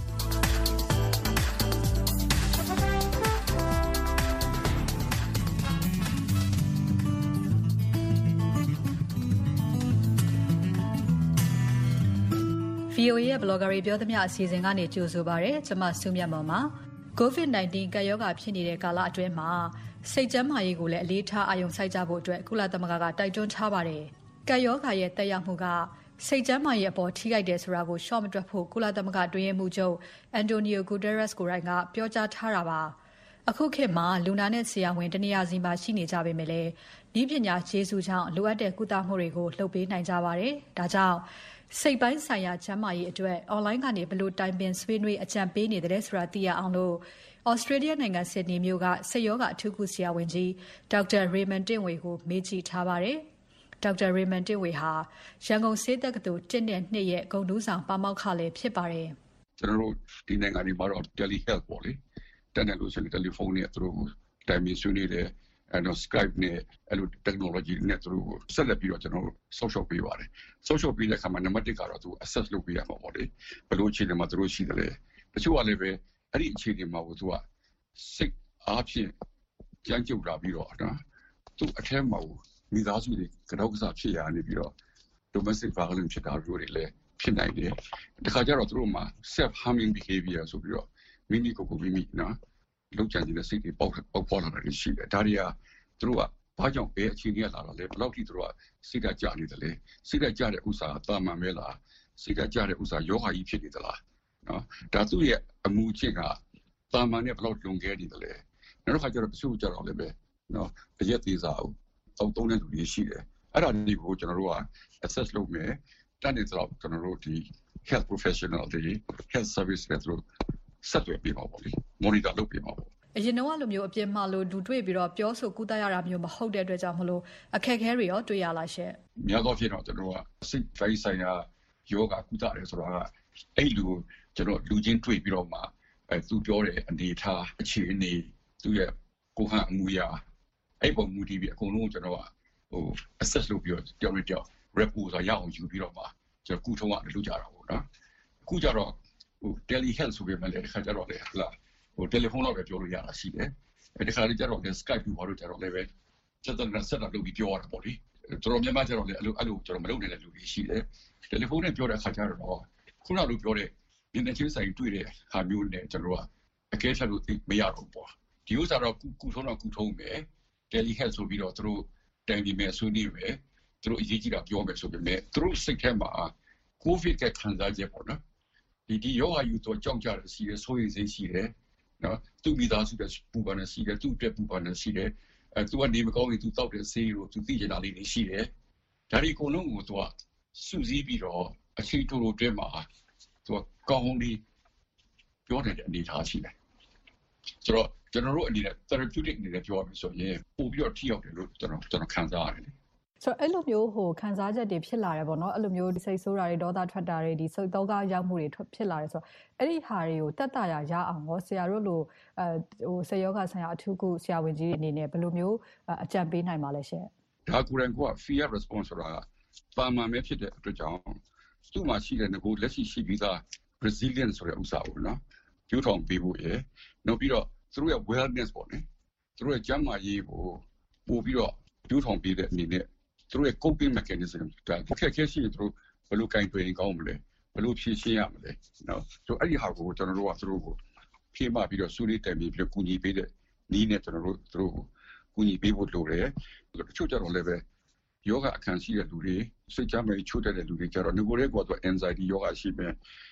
ဗီအိုအေ ရဲ့ blogger တွေပြောသမျှအစီအစဉ်ကနေကြိုဆိုပါရစေ။ကျွန်မစုမြတ်မောင်ပါ။ကိုဗစ် ၁၉ ကပ်ရောဂါဖြစ်နေတဲ့ကာလအတွင်းမှာစိတ်ကျန်းမာရေးကိုလည်းအလေးထားအာရုံစိုက်ကြဖို့အတွက်ကုလသမဂ္ဂကတိုက်တွန်းထားပါတယ်။ကပ်ရောဂါရဲ့သက်ရောက်မှုကစိတ်ကျန်းမာရေးအပေါ်ထိခိုက်တယ်ဆိုတာကိုရှော့မတွက်ဖို့ကုလသမဂ္ဂတွင်းရေးမှူးချုပ်အန်တိုနီယိုဂူတာရက်စ်ကိုယ်တိုင်ကပြောကြားထားတာပါ။အခုခေတ်မှာလူနာနဲ့ဆရာဝန်တနေရာစီမှာရှိနေကြပေမဲ့လည်းနည်းပညာကျေးဇူးကြောင့်လိုအပ်တဲ့ကုသမှုတွေကိုလုပ်ပေးနိုင်ကြပါတယ်။ဒါကြောင့်စိတ်ပိုင်းဆိုင်ရာကျန်းမာရေးအတွက် online ကနေဘယ်လိုတိုင်ပင်ဆွေးနွေးအကြံပေးနေတယ်ဆိုတာသိရအောင်လို့ Australia နိုင်ငံဆစ်ဒနီမြို့ကစိတ်ရောဂါအထူးကုဆရာဝန်ကြီးဒေါက်တာရေမန်တင့်ဝေကိုမေးကြည့်ထားပါတယ်။ဒေါက်တာရေမန်တင့်ဝေဟာရန်ကုန်ဆေးတက္ကသိုလ်တစ်နဲ့နှစ်ရဲ့ဂုဏ်ထူးဆောင်ပါမောက္ခလည်းဖြစ်ပါတယ်။ကျွန်တော်တို့ဒီနိုင်ငံဒီမှာတော့ tele health ပေါ့လေ။တက်တယ်လို့ဆိုရင်တယ်လီဖုန်းနဲ့သူတို့တိုင်ပင်ဆွေးနွေးတယ်အဲ့တော့ Skype နဲ့အဲ့လို technology နဲ့သူတို့ဆက်လက်ပြီးတော့ကျွန်တော်တို့ social ပေးပါတယ် social ပေးတဲ့အခါမှာ number တစ်ကတော့သူ access လုပ်ပေးရမှာပေါ့လေဘယ်လိုအခြေအနေမှာသူတို့ရှိတယ်လဲတချို့ကလည်းပဲအဲ့ဒီအခြေအနေမှာကိုသူကစိတ်အားဖြင့်ကြမ်းကြုတ်လာပြီးတော့နော်သူအထက်မှာမိသားစုတွေကြောက်ကစားဖြစ်ရနေပြီးတော့ domestic violence ဖြစ်တာတို့တွေလည်းဖြစ်နိုင်တယ်တခါကျတော့သူတို့မှာ self harming behavior ဆိုပြီးတော့မိမိကိုယ်ကိုမိမိနော်လောက်ကျန်တဲ့စိတ်တွေပေါက်ပေါက်ပေါ်လာတာရှိတယ်ဒါတွေကသူတို့ကဘာကြောင့်ပဲအချင်းကြီးလာတာလဲဘယ်လောက်ထိသူတို့ကစိတ်ကကြနေတယ်လဲစိတ်ကကြတဲ့ဥစ္စာတာမန်ပဲလားစိတ်ကကြတဲ့ဥစ္စာယောဂကြီးဖြစ်နေသလားနော်ဒါသူ့ရဲ့အမှုချင်းကတာမန်နဲ့ဘယ်လောက်လွန်ခဲ့နေတယ်လဲနောက်တစ်ခါကျတော့တချို့ကျတော့လည်းပဲနော်အရက်သေးစားအောင်တောက်သုံးတဲ့လူတွေရှိတယ်အဲ့ဒါတွေကိုကျွန်တော်တို့က access လုပ်မယ်တန်းနေတော့ကျွန်တော်တို့ဒီ health professional တွေ health service တွေတို့ဆက်သွယ်ပေးပါပေါ့လေ monitor လုပ်ပေးပါပေါ့အရင်တော့လိုမျိုးအပြင်းမှလို့ဒူတွေ့ပြီးတော့ပြောဆိုကုသရတာမျိုးမဟုတ်တဲ့အတွက်ကြောင့်မလို့အခက်အခဲတွေရောတွေ့ရလားရှင့်။များသောအားဖြင့်တော့ကျွန်တော်ကစိတ်ပိုင်းဆိုင်ရာယောဂကုသတယ်ဆိုတာကအဲ့လူကျွန်တော်လူချင်းတွေ့ပြီးတော့မှအဲသူပြောတဲ့အနေထားအခြေအနေသူရဲ့ကိုဟန်အမှုရာအဲ့ပုံမူတည်ပြီးအကုန်လုံးကျွန်တော်ကဟို access လုပ်ပြီးတော့ကြောက်ရကြောက် report ဆိုရအောင်ယူပြီးတော့မှကျွန်တော်ကုထုံးကလုပ်ကြတာပေါ့နော်။အခုကျတော့ဟို tele health ဆိုပြီးမှလည်းတစ်ခါကျတော့လေဟလာဟိုတယ်လီဖုန်းတော့ပဲပြောလို့ရတာရှိတယ်။အဲဒီခါလေးကျတော့လည်း Skype ပြီးဘာလို့ကျတော့လည်းပဲဆက်တော့ဆက်တော့လုပ်ပြီးပြောရတာပေါ့လေ။တော်တော်များများကျတော့လည်းအဲ့လိုအဲ့လိုကျွန်တော်မလုပ်နိုင်တဲ့လူတွေရှိတယ်။တယ်လီဖုန်းနဲ့ပြောတဲ့အခါကျတော့ခုနကလိုပြောတဲ့ဒီနေ့ချင်းဆိုင်တွေ့တဲ့ဟာမျိုးနဲ့ကျွန်တော်ကအကဲဆက်လို့မရတော့ဘူး။ဒီဥစ္စာတော့ကုထုံးတော့ကုထုံးမယ်။ tele health ဆိုပြီးတော့သူတို့တိုင်ပြီးမယ်ဆွေးနွေးမယ်။သူတို့အရေးကြီးတာပြောမယ်ဆိုပေမဲ့သူတို့စိတ်ထဲမှာ COVID ကခံစားချက်ပေါ့နော်။ဒီဒီရောဂါယူတော့ကြောက်ကြတယ်ရှိတယ်ဆိုရင်စိတ်ရှိတယ်။နော်သူမိသားစုတဲ့ပူပန်နေရှိတယ်သူ့အတွက်ပူပန်နေရှိတယ်အဲသူကနေမကောင်းရင်သူတောက်တဲ့ဆေးကိုသူသိချင်တာလေးတွေရှိတယ်ဒါဒီအကုန်လုံးကိုသူကစုစည်းပြီးတော့အချိန်တိုတိုတွဲမှာသူကကောင်းပြီးပြောတဲ့အနေအထားရှိတယ်ဆိုတော့ကျွန်တော်တို့အနေနဲ့ therapeutic အနေနဲ့ပြောရမယ်ဆိုရင်ပို့ပြီးတော့ထိရောက်တယ်လို့ကျွန်တော်ကျွန်တော်ခံစားရတယ်ဆိုတော့အဲ့လိုမျိုးဟိုခံစားချက်တွေဖြစ်လာတယ်ပေါ့နော်အဲ့လိုမျိုးစိတ်ဆိုးတာတွေဒေါသထွက်တာတွေဒီစိတ်တော့ကရောက်မှုတွေဖြစ်လာတယ်ဆိုတော့အဲ့ဒီဟာတွေကိုတက်တာရရအောင်ရောဆရာတို့လိုအဲဟိုဆေးယောဂဆိုင်ရာအထူးကုဆရာဝန်ကြီးတွေအနေနဲ့ဘယ်လိုမျိုးအကြံပေးနိုင်ပါလဲရှင်ဒါကိုယ်တိုင်က fear response ဆိုတာပါမန်ပဲဖြစ်တဲ့အတွက်ကြောင့်သူ့မှာရှိတဲ့ငကိုလက်ရှိရှိပြီးသား resilience ဆိုတဲ့ဥစ္စာကိုနော်ကျိုးထောင်ပေးဖို့ရယ်နောက်ပြီးတော့သူတို့ရဲ့ wellness ပေါ့နော်သူတို့ရဲ့ကျန်းမာရေးကိုပို့ပြီးတော့ကျိုးထောင်ပေးတဲ့အနေနဲ့သူတို့ရဲ့ coping mechanism ဒါခက်ခဲရှိရင်သူတို့ဘဘယ်လိုကင်တွင်ကောင်းမလဲဘယ်လိုဖြည့်ရှင်းရမလဲနော်ဆိုအဲ့ဒီဟာကိုကျွန်တော်တို့ကသူတို့ကိုဖြည့်မပြီးတော့စုလေးတက်ပြီးပြီးကူညီပေးတဲ့နီးနဲ့ကျွန်တော်တို့သူတို့ကိုကူညီပေးဖို့လိုတယ်တချို့ကြတော့လည်းပဲယောဂအခန်းရှိတဲ့လူတွေစိတ်ကြမ်းမဲ့ချို့တဲ့လူတွေကြတော့ငကိုရဲကတော့ anxiety ယောဂရှိမယ်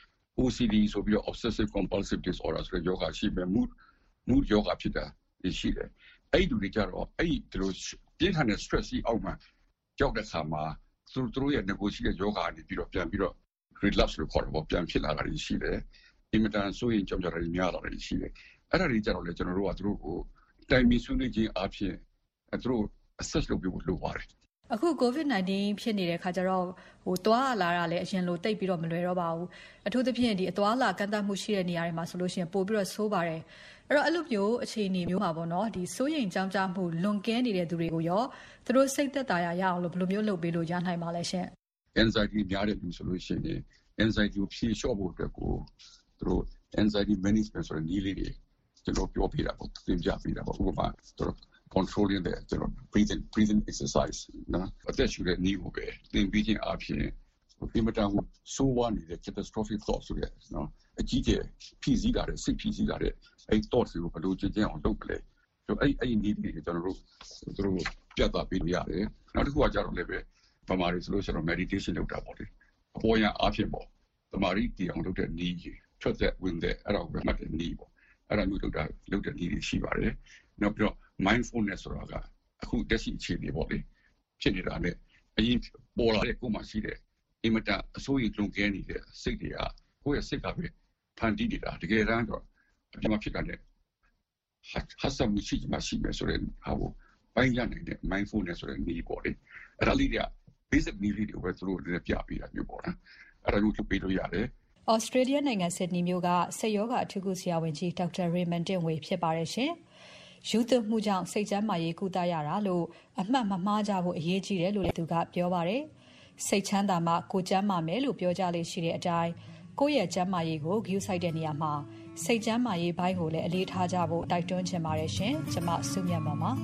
O C D ဆိုပြီးတော့ obsessive compulsive disorder ဆိုတဲ့ယောဂရှိမယ် mood mood ယောဂဖြစ်တာရှိတယ်အဲ့ဒီလူတွေကြတော့အဲ့ဒီသူတို့ပြင်းထန်တဲ့ stress ကြီးအောက်မှာကြောက်တဲ့ခါမှာသူတို့ရဲ့ငကိုရှိတဲ့ယောဂကနေပြီးတော့ပြန်ပြီးတော့ relapse လို့ခေါ်တော့ပြန်ဖြစ်လာတာရှိတယ်အင်မတန်ဆိုရင်ကြောက်ကြတာများလာတာရှိတယ်အဲ့ဒါတွေကြတော့လေကျွန်တော်တို့ကသူတို့ကိုတိုင်မီဆွေးနွေးခြင်းအပြင်သူတို့ assess လုပ်ပြီးလို့ပါတယ်အခု COVID nineteen ဖြစ်နေတဲ့ခါကျတော့ဟိုသွားလာတာလည်းအရင်လိုတိတ်ပြီးတော့မလွယ်တော့ပါဘူးအထူးသဖြင့်ဒီအသွားလာကန့်သတ်မှုရှိတဲ့နေရာတွေမှာဆိုလို့ရှိရင်ပို့ပြီးတော့ဆိုးပါတယ်အဲ့တော့အဲ့လိုမျိုးအခြေအနေမျိုးမှာပေါ့နော်ဒီစိုးရိမ်ကြောင်းကြမှုလွန်ကဲနေတဲ့သူတွေကိုရောသူတို့စိတ်သက်သာရရအောင်လို့ဘယ်လိုမျိုးလုပ်ပေးလို့ရနိုင်ပါလဲရှင် anxiety များတဲ့လူဆိုလို့ရှိရင် anxiety ကိုဖြေလျှော့ဖို့အတွက်ကိုသူတို့ anxiety management ဆိုတဲ့နည်းလေးတွေကျွန်တော်ပြောပြတာပေါ့သင်ပြပေးတာပေါ့ဥပမာသူတို့ controlling the you know breathing breathing exercise နော်အသက်ရှူတဲ့နည်းကိုပဲသင်ပြီးခြင်းအပြင်ဒီမှာတော့ဆိုးဝါးနေတဲ့ catastrophic thoughts ဆိုတဲ့နော်အကြီးကျယ်ဖြစ်စည်းတာတဲ့စိတ်ဖြစ်စည်းတာတဲ့အဲ့ thoughts ကိုဘယ်လိုကျင့်ကြံအောင်လုပ်ပလဲဆိုအဲ့အဲ့နည်းတွေကျွန်တော်တို့သူတို့ပြသပေးလို့ရတယ်နောက်တစ်ခုကကြတော့လည်းပဲပမာရီဆိုလို့ရှိရင် meditation လုပ်တာပေါ့လေအပေါ်ရအဖြစ်ပေါ့တမာရီတီအောင်လုပ်တဲ့နည်းကြီးထွက်တဲ့ဝင်တဲ့အဲ့ဒါကိုပဲမှတ်တဲ့နည်းပေါ့အဲ့ဒါမျိုးလုပ်တာလုပ်တဲ့နည်းတွေရှိပါတယ်နောက်ပြီးတော့ mindfulness ဆိုတာကအခုတက်ရှိအခြေအနေပေါ့လေဖြစ်နေတာနဲ့အရင်ပေါ်လာတဲ့ကိုယ်မှရှိတဲ့အင်မတန်အစိုးရလွန်ကဲနေတဲ့စိတ်တွေကကိုယ့်ရဲ့စိတ်ကပဲဖန်တီးနေတာတကယ်တမ်းတော့ဒီမှာဖြစ်တဲ့ဟာဆမ်ရှိမှရှိမယ်ဆိုတဲ့ဟာကိုပိုင်းရနိုင်တဲ့ mindfulness ဆိုတဲ့နည်းပေါ့လေအဲ့ဒါလေးတွေက basic နည်းလေးတွေပဲသူတို့လည်းပြပေးတာမျိုးပေါ့နော်အဲ့ဒါမျိုးလုပ်ပေးလို့ရတယ် Australia နိုင်ငံ Sydney မြို့ကစိတ်ယောဂအထူးကုဆရာဝန်ကြီး Doctor Raymond Tinway ဖြစ်ပါတယ်ရှင်။ယူသွမှုကြောင့်စိတ်ကျန်းမာရေးကုသရတာလို့အမှတ်မမှားကြဖို့အရေးကြီးတယ်လို့လည်းသူကပြောပါတယ်။စိတ်ချမ်းသာမှကိုယ်ကျန်းမာမယ်လို့ပြောကြလေရှိတဲ့အတိုင်းကိုယ့်ရဲ့ကျန်းမာရေးကိုဂရုစိုက်တဲ့နေရာမှာစိတ်ကျန်းမာရေးဘိုင်းကိုလည်းအလေးထားကြဖို့တိုက်တွန်းချင်ပါတယ်ရှင်။ကျွန်မစုမြတ်ပါပါ။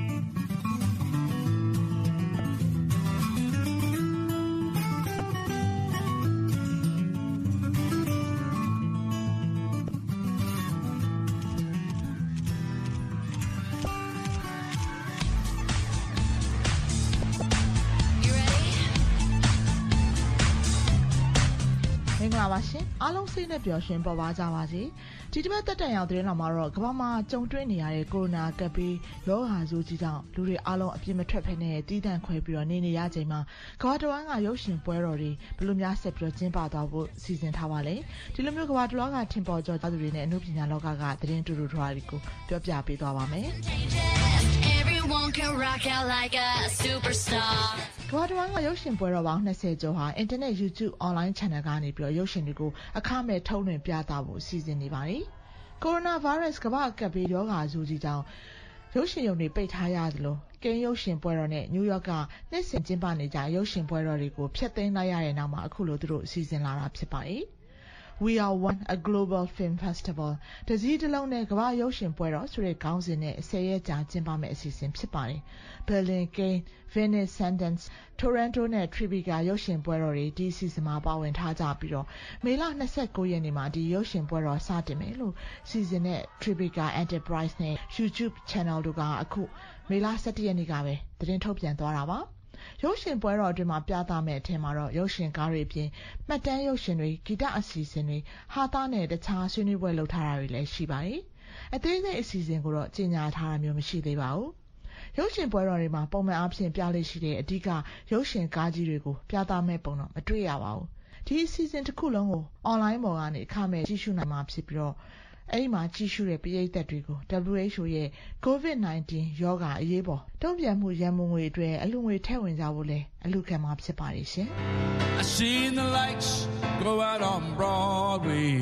ပါရှင်အားလုံးစိတ်နဲ့ပျော်ရွှင်ပေါ်ပါကြပါစေဒီတစ်ပတ်တက်တန်ရောက်တဲ့နောက်မှာတော့ကမ္ဘာမှာကြုံတွေ့နေရတဲ့ကိုရိုနာကပ်ပြီးရောဂါဆိုးကြီးကြောင့်လူတွေအားလုံးအပြစ်မထွက်ဖက်နဲ့တီးတန့်ခွဲပြီးတော့နေနေရချိန်မှာကမ္ဘာတစ်ဝန်းကရုပ်ရှင်ပွဲတော်တွေဘယ်လိုများဆက်ပြီးတော့ကျင်းပသွားဖို့စီစဉ်ထားပါလဲဒီလိုမျိုးကမ္ဘာတစ်လောကထင်ပေါ်ကျော်သူတွေနဲ့အမှုပညာလောကကသတင်းတူတူထွားတွေကိုပြောပြပေးသွားပါမယ်Everyone can rock out like a superstar ကမ္ဘာတစ်ဝန်းကရုပ်ရှင်ပွဲတော်ပေါင်းtwentyကျော်ဟာ Internet YouTube Online Channel ကနေပြီးတော့ရုပ်ရှင်တွေကိုအခမဲ့ထုတ်လွှင့်ပြသဖို့စီစဉ်နေပါတယ်။ Coronavirus ကမ္ဘာ့ကပ်ဘေးရောဂါဆိုးကြီးကြောင့်ရုပ်ရှင်ရုံတွေပိတ်ထားရသလိုကင်းရုပ်ရှင်ပွဲတော်နဲ့ New York ကနှစ်စဉ်ကျင်းပနေကြရုပ်ရှင်ပွဲတော်တွေကိုဖျက်သိမ်းလိုက်ရတဲ့နောက်မှာအခုလိုသူတို့စီစဉ်လာတာဖြစ်ပါတယ်။ We are one a global film festival တစည်းတစ်လုံးနဲ့ကမ္ဘာရုပ်ရှင်ပွဲတော်ဆိုတဲ့ခေါင်းစဉ်နဲ့tenရက်ကြာကျင်းပမယ့်အစီအစဉ်ဖြစ်ပါတယ်။ Berlin, Cannes, Venice, Sundance, Toronto နဲ့ Tribeca ရုပ်ရှင်ပွဲတော်တွေဒီစီစဉ်မှာပါဝင်ထားကြပြီးတော့မေလtwenty-nineရက်နေ့မှာဒီရုပ်ရှင်ပွဲတော်စတင်မယ်လို့စီစဉ်တဲ့ Tribeca Enterprise နဲ့ YouTube Channel တို့ကအခုမေလelevenရက်နေ့ကပဲသတင်းထုတ်ပြန်သွားတာပါရုပ်ရှင်ပွဲတော်အတွင်းမှာပြသမယ့်အထင်မှာတော့ရုပ်ရှင်ကားတွေအပြင်မှတ်တမ်းရုပ်ရှင်တွေဂီတအစီအစဉ်တွေဟာသားနဲ့တခြားဆွေးနွေးပွဲလုပ်ထားတာတွေလည်းရှိပါတယ်။အသေးစိတ်အစီအစဉ်ကိုတော့ကြေညာထားတာမျိုးမရှိသေးပါဘူး။ရုပ်ရှင်ပွဲတော်တွေမှာပုံမှန်အားဖြင့်ပြလေ့ရှိတဲ့အဓိကရုပ်ရှင်ကားကြီးတွေကိုပြသမယ့်ပုံတော့မတွေ့ရပါဘူး။ဒီအစီအစဉ်တစ်ခုလုံးကို online ပေါ်ကနေအခမဲ့ကြည့်ရှုနိုင်မှာဖြစ်ပြီးတော့အဲ့ဒီမှာကြည့်ရှုတဲ့ပရိသတ်တွေကို W H O ရဲ့ COVID nineteen ရောဂါအရေးပေါ်တုံ့ပြန်မှုရန်ပုံငွေအတွက်အလှူငွေထည့်ဝင်ကြဖို့လဲအလှူခံမှာဖြစ်ပါတယ်ရှင်။ I seen the lights go out on Broadway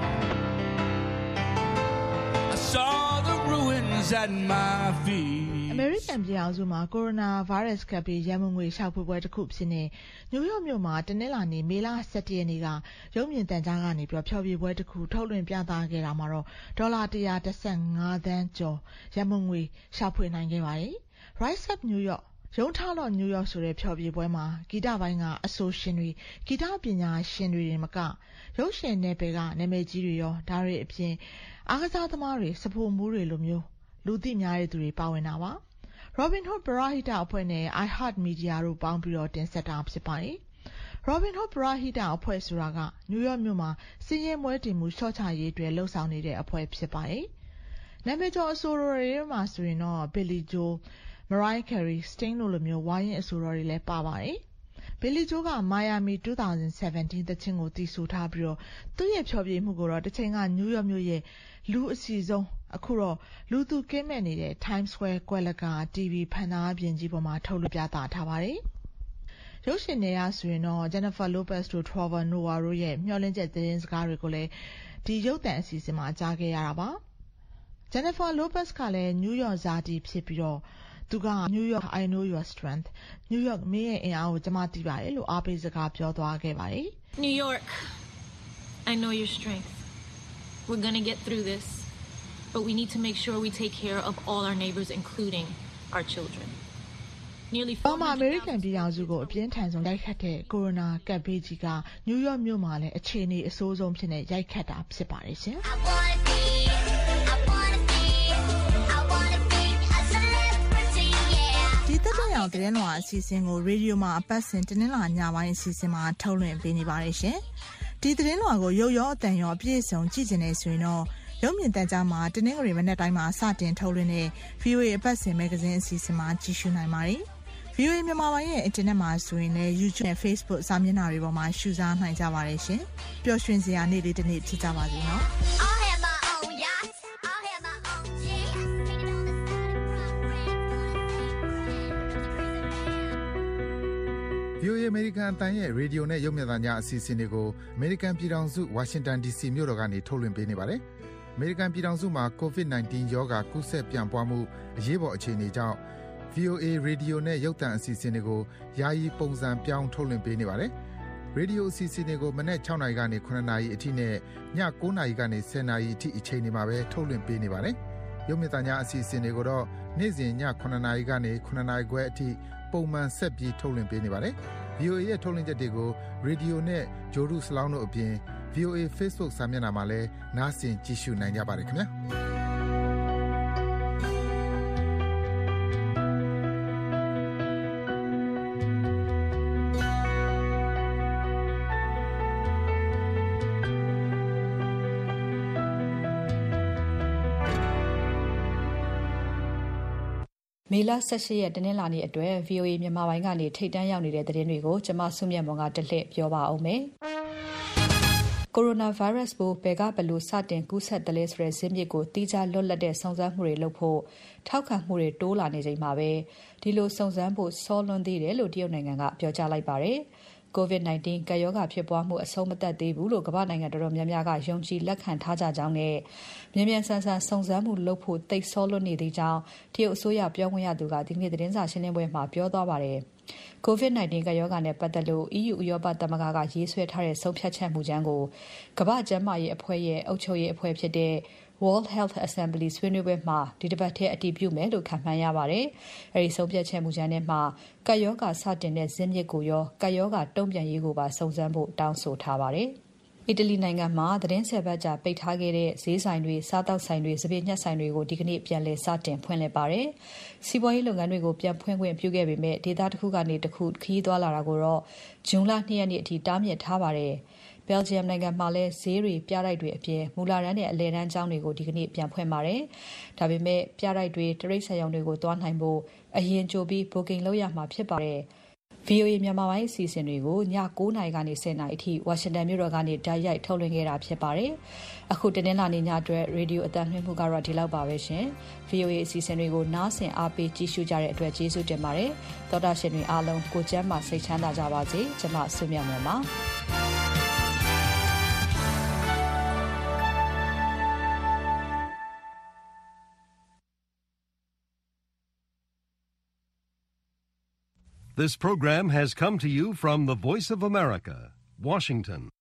I saw the ruins at my feet American ပြည်အောင်စုမှာ Coronavirus ကပ်ပြီးရန်ပုံငွေရှောက်ဖွေပွဲတစ်ခုဖြစ်နေနယူးယောက်မြို့မှာတနင်္လာနေ့မေလsevenရက်နေ့ကရုပ်မြင်သံကြားကနေပြီးဖျော်ဖြေပွဲတစ်ခုထုတ်လွှင့်ပြသခဲ့တာမှာတော့ဒေါ်လာone hundred fifteenသန်းကျော်ရန်ပုံငွေရှောက်ဖွေနိုင်ခဲ့ပါတယ်။ Rise Up New York ရုံးထားတော့နယူးယောက်ဆိုတဲ့ဖျော်ဖြေပွဲမှာဂီတပိုင်းကအဆိုရှင်တွေဂီတပညာရှင်တွေမကရုပ်ရှင်နယ်ပယ်ကနာမည်ကြီးတွေရောဒါတွေအပြင်အားကစားသမားတွေစပိုမှုတွေလိုမျိုးလူသိများတဲ့သူတွေပါဝင်တာပါ Robin Hood ပရဟိတအဖွဲ့နဲ့ iHeart Media တို့ပေါင်းပြီးတော့တင်ဆက်တာဖြစ်ပါတယ် Robin Hood ပရဟိတအဖွဲ့ဆိုတာကနယူးယောက်မြို့မှာစီးရဲမွဲတင်မှုရှော့ချရေးတွေလှုပ်ဆောင်နေတဲ့အဖွဲ့ဖြစ်ပါတယ်နာမည်ကျော်အဆိုတော်တွေမှာဆိုရင်တော့ Billy Joel Mariah Carey, Sting တို့လိုမျိုးဝိုင်းရင်အဆိုတော်တွေလည်းပါပါတယ်။ Billy Joel က Miami twenty seventeen တချင်းကိုတည်ဆူထားပြီးတော့သူ့ရဲ့ဖျော်ဖြေမှုကိုတော့တစ်ချိန်ကနယူးယောက်မြို့ရဲ့လူအစီဆုံးအခုတော့လူသူကင်းမဲ့နေတဲ့ Times Square ကွက်လက တီဗီ ဖန်သားပြင်ကြီးပေါ်မှာထုတ်လွှင့်ပြသထားပါတယ်။ရုပ်ရှင်တွေကဆိုရင်တော့ Jennifer Lopez တို့ Trevor Noah တို့ရဲ့မျှော်လင့်ချက်သတင်းစကားတွေကိုလည်းဒီရုပ်သံအစီအစဉ်မှာကြားခဲ့ရတာပါ။ Jennifer Lopez ကလည်း New York ဇာတိဖြစ်ပြီးတော့သူက New York I know your strength New York မင်းရဲ့အင်အားကိုကျွန်မသိပါတယ်လို့အားပေးစကားပြောသွားခဲ့ပါတယ် New York I know your strength We're going to get through this but we need to make sure we take care of all our neighbors including our children Nearly four hundred thousand American ပြည်ထောင်စုကိုအပြင်းထန်ဆုံးရိုက်ခတ်တဲ့ကိုရိုနာကပ်ဘေးကြီးက New York မြို့မှာလည်းအခြေအနေအဆိုးဆုံးဖြစ်နေရိုက်ခတ်တာဖြစ်ပါတယ်ရှင်ဒီတက်တဲ့အောင်သတင်းလွှာအစီအစဉ်ကိုရေဒီယိုမှာအပတ်စဉ်တင်းနှလာညပိုင်းအစီအစဉ်မှာထုတ်လွှင့်ပေးနေပါတယ်ရှင်ဒီသတင်းလွှာကိုရုပ်ရောအတန်ရောအပြည့်အစုံကြည့်ကျင်နေဆိုရင်တော့ရုပ်မြင်သံကြားမှာတင်းနှငရီမနေ့တိုင်းမှာစတင်ထုတ်လွှင့်တဲ့ ဗီအိုအေ အပတ်စဉ်မဂ္ဂဇင်းအစီအစဉ်မှာကြည့်ရှုနိုင်ပါတယ် ဗီအိုအေ မြန်မာပိုင်းရဲ့အင်တာနက်မှာဆိုရင်လည်း YouTube နဲ့ Facebook စာမျက်နှာတွေပေါ်မှာရှုစားနိုင်ကြပါတယ်ရှင်ပျော်ရွှင်စရာနေ့လေးတစ်နေ့ဖြစ်ကြပါစေနော်ဗီအိုအေ American အသံရဲ့ရေဒီယိုနဲ့ရုပ်မြင်သံကြားအစီအစဉ်တွေကို American ပြည်ထောင်စု Washington ဒီ စီ မြို့တော်ကနေထုတ်လွှင့်ပေးနေပါတယ်။ American ပြည်ထောင်စုမှာ COVID nineteen ရောဂါကူးစက်ပြန့်ပွားမှုအရေးပေါ်အခြေအနေကြောင့် ဗီအိုအေ ရေဒီယိုနဲ့ရုပ်သံအစီအစဉ်တွေကိုယာယီပုံစံပြောင်းထုတ်လွှင့်ပေးနေပါတယ်။ ရေဒီယိုအစီအစဉ်တွေကိုမနက်၆နာရီကနေ၇နာရီအထိနဲ့ည၉နာရီကနေ၁၀နာရီအထိအချိန်တွေမှာပဲထုတ်လွှင့်ပေးနေပါတယ်။ရုပ်မြင်သံကြားအစီအစဉ်တွေကိုတော့နေ့စဉ်ည၇နာရီကနေ၇နာရီခွဲအထိပုံမှန်ဆက်ပြီးထုတ်လွှင့်ပေးနေပါတယ်။ ဗီအိုအေရဲ့ထုတ်လွှင့်ချက်တွေကိုရေဒီယိုနဲ့ဂျိုဒုစလောင်းတို့အပြင် ဗီအိုအေ Facebook စာမျက်နှာမှာလည်းနားဆင်ကြည့်ရှုနိုင်ကြပါတယ်ခင်ဗျာ။မေလ၁၈ရက်တနင်္လာနေ့အတွက် ဗီအိုအေ မြန်မာပိုင်းကနေထိပ်တန်းရောက်နေတဲ့သတင်းတွေကိုကျွန်မဆုမြတ်မွန်ကတလှည့်ပြောပါအောင်မယ်။ ကိုရိုနာဗိုင်းရပ်စ်ပိုးဘယ်ကဘယ်လိုစတင်ကူးစက်တယ်လဲဆိုတဲ့ဇစ်မြစ်ကိုတိကျလွတ်လပ်တဲ့စုံစမ်းမှုတွေလုပ်ဖို့ထောက်ခံမှုတွေတိုးလာနေချိန်မှာပဲဒီလိုစုံစမ်းဖို့စောလွန်းသေးတယ်လို့တရုတ်နိုင်ငံကပြောကြားလိုက်ပါတယ်။ COVID nineteen ကပ်ရောဂါဖြစ်ပွားမှုအဆုံးမသတ်သေးဘူးလို့ကမ္ဘာနိုင်ငံတော်တော်များများကယုံကြည်လက်ခံထားကြကြောင်းနဲ့မြန်မြန်ဆန်ဆန်စုံစမ်းမှုလုပ်ဖို့သိစောလွန်းနေသေးကြောင်းတရုတ်အစိုးရပြောခွင့်ရသူကဒီနေ့သတင်းစာရှင်းလင်းပွဲမှာပြောသွားပါတယ်။ COVID nineteen ကပ်ရောဂါနဲ့ပတ်သက်လို့ E U ဥရောပသမဂ္ဂကရေးဆွဲထားတဲ့ဆုံးဖြတ်ချက်မူကြမ်းကိုကမ္ဘာ့ကျန်းမာရေးအဖွဲ့ရဲ့အုပ်ချုပ်ရေးအဖွဲ့ဖြစ်တဲ့ World Health Assembly ဆွေးနွေးပွဲမှာဒီတစ်ပတ်ထဲအတည်ပြုမယ်လို့ခန့်မှန်းရပါတယ်။အဲဒီဆုံးဖြတ်ချက်မူကြမ်းထဲမှာကပ်ရောဂါစတင်တဲ့ဇစ်မြစ်ကိုရောကပ်ရောဂါတုံ့ပြန်ရေးကိုပါစုံစမ်းဖို့တောင်းဆိုထားပါတယ်။အီတလီနိုင်ငံမှာသတင်းဆယ်ပတ်ကြာပိတ်ထားခဲ့တဲ့ဈေးဆိုင်တွေစားတောက်ဆိုင်တွေစပင်းညှက်ဆိုင်တွေကိုဒီကနေ့ပြန်လည်စတင်ဖွင့်လှစ်ပါတယ်။စီးပွားရေးလုပ်ငန်းတွေကိုပြန်ဖွင့်ခွင့်ပြုခဲ့ပေမဲ့ဒေသတစ်ခုကနေတစ်ခုခရီးသွားလာတာကိုတော့ဇွန်လ၂ရက်နေ့အထိတားမြစ်ထားပါတယ်။ Belgium နိုင်ငံမှာလည်းဈေးတွေပြတိုက်တွေအပြင်မူလာတန်းနဲ့အလဲတန်းကျောင်းတွေကိုဒီကနေ့ပြန်ဖွင့်ပါတယ်။ဒါပေမဲ့ပြတိုက်တွေတရိတ်ဆက်ရုံတွေကိုသွားနိုင်ဖို့အရင်ကြိုပြီး booking လုပ်ရမှာဖြစ်ပါတယ်။ ဗီအိုအေမြန်မာပိုင်းအစီအစဉ်တွေကိုည၉နာရီကနေ၁၀နာရီအထိဝါရှင်တန်မြို့တော်ကနေတိုက်ရိုက်ထုတ်လွှင့်ခဲ့တာဖြစ်ပါတယ်။အခုတင်းနှလာနေညအတွက်ရေဒီယိုအသံလွှင့်မှုကတော့ဒီလောက်ပါပဲရှင်။ ဗီအိုအေအစီအစဉ်တွေကိုနားဆင်အားပေးကြည့်ရှုကြတဲ့အတွက်ကျေးဇူးတင်ပါတယ်။သောတာရှင်တွေအားလုံးကိုကျမ်းမာစိတ်ချမ်းသာကြပါစေ။ကျွန်မဆုမြတ်မွန်ပါ။ This program has come to you from the Voice of America, Washington.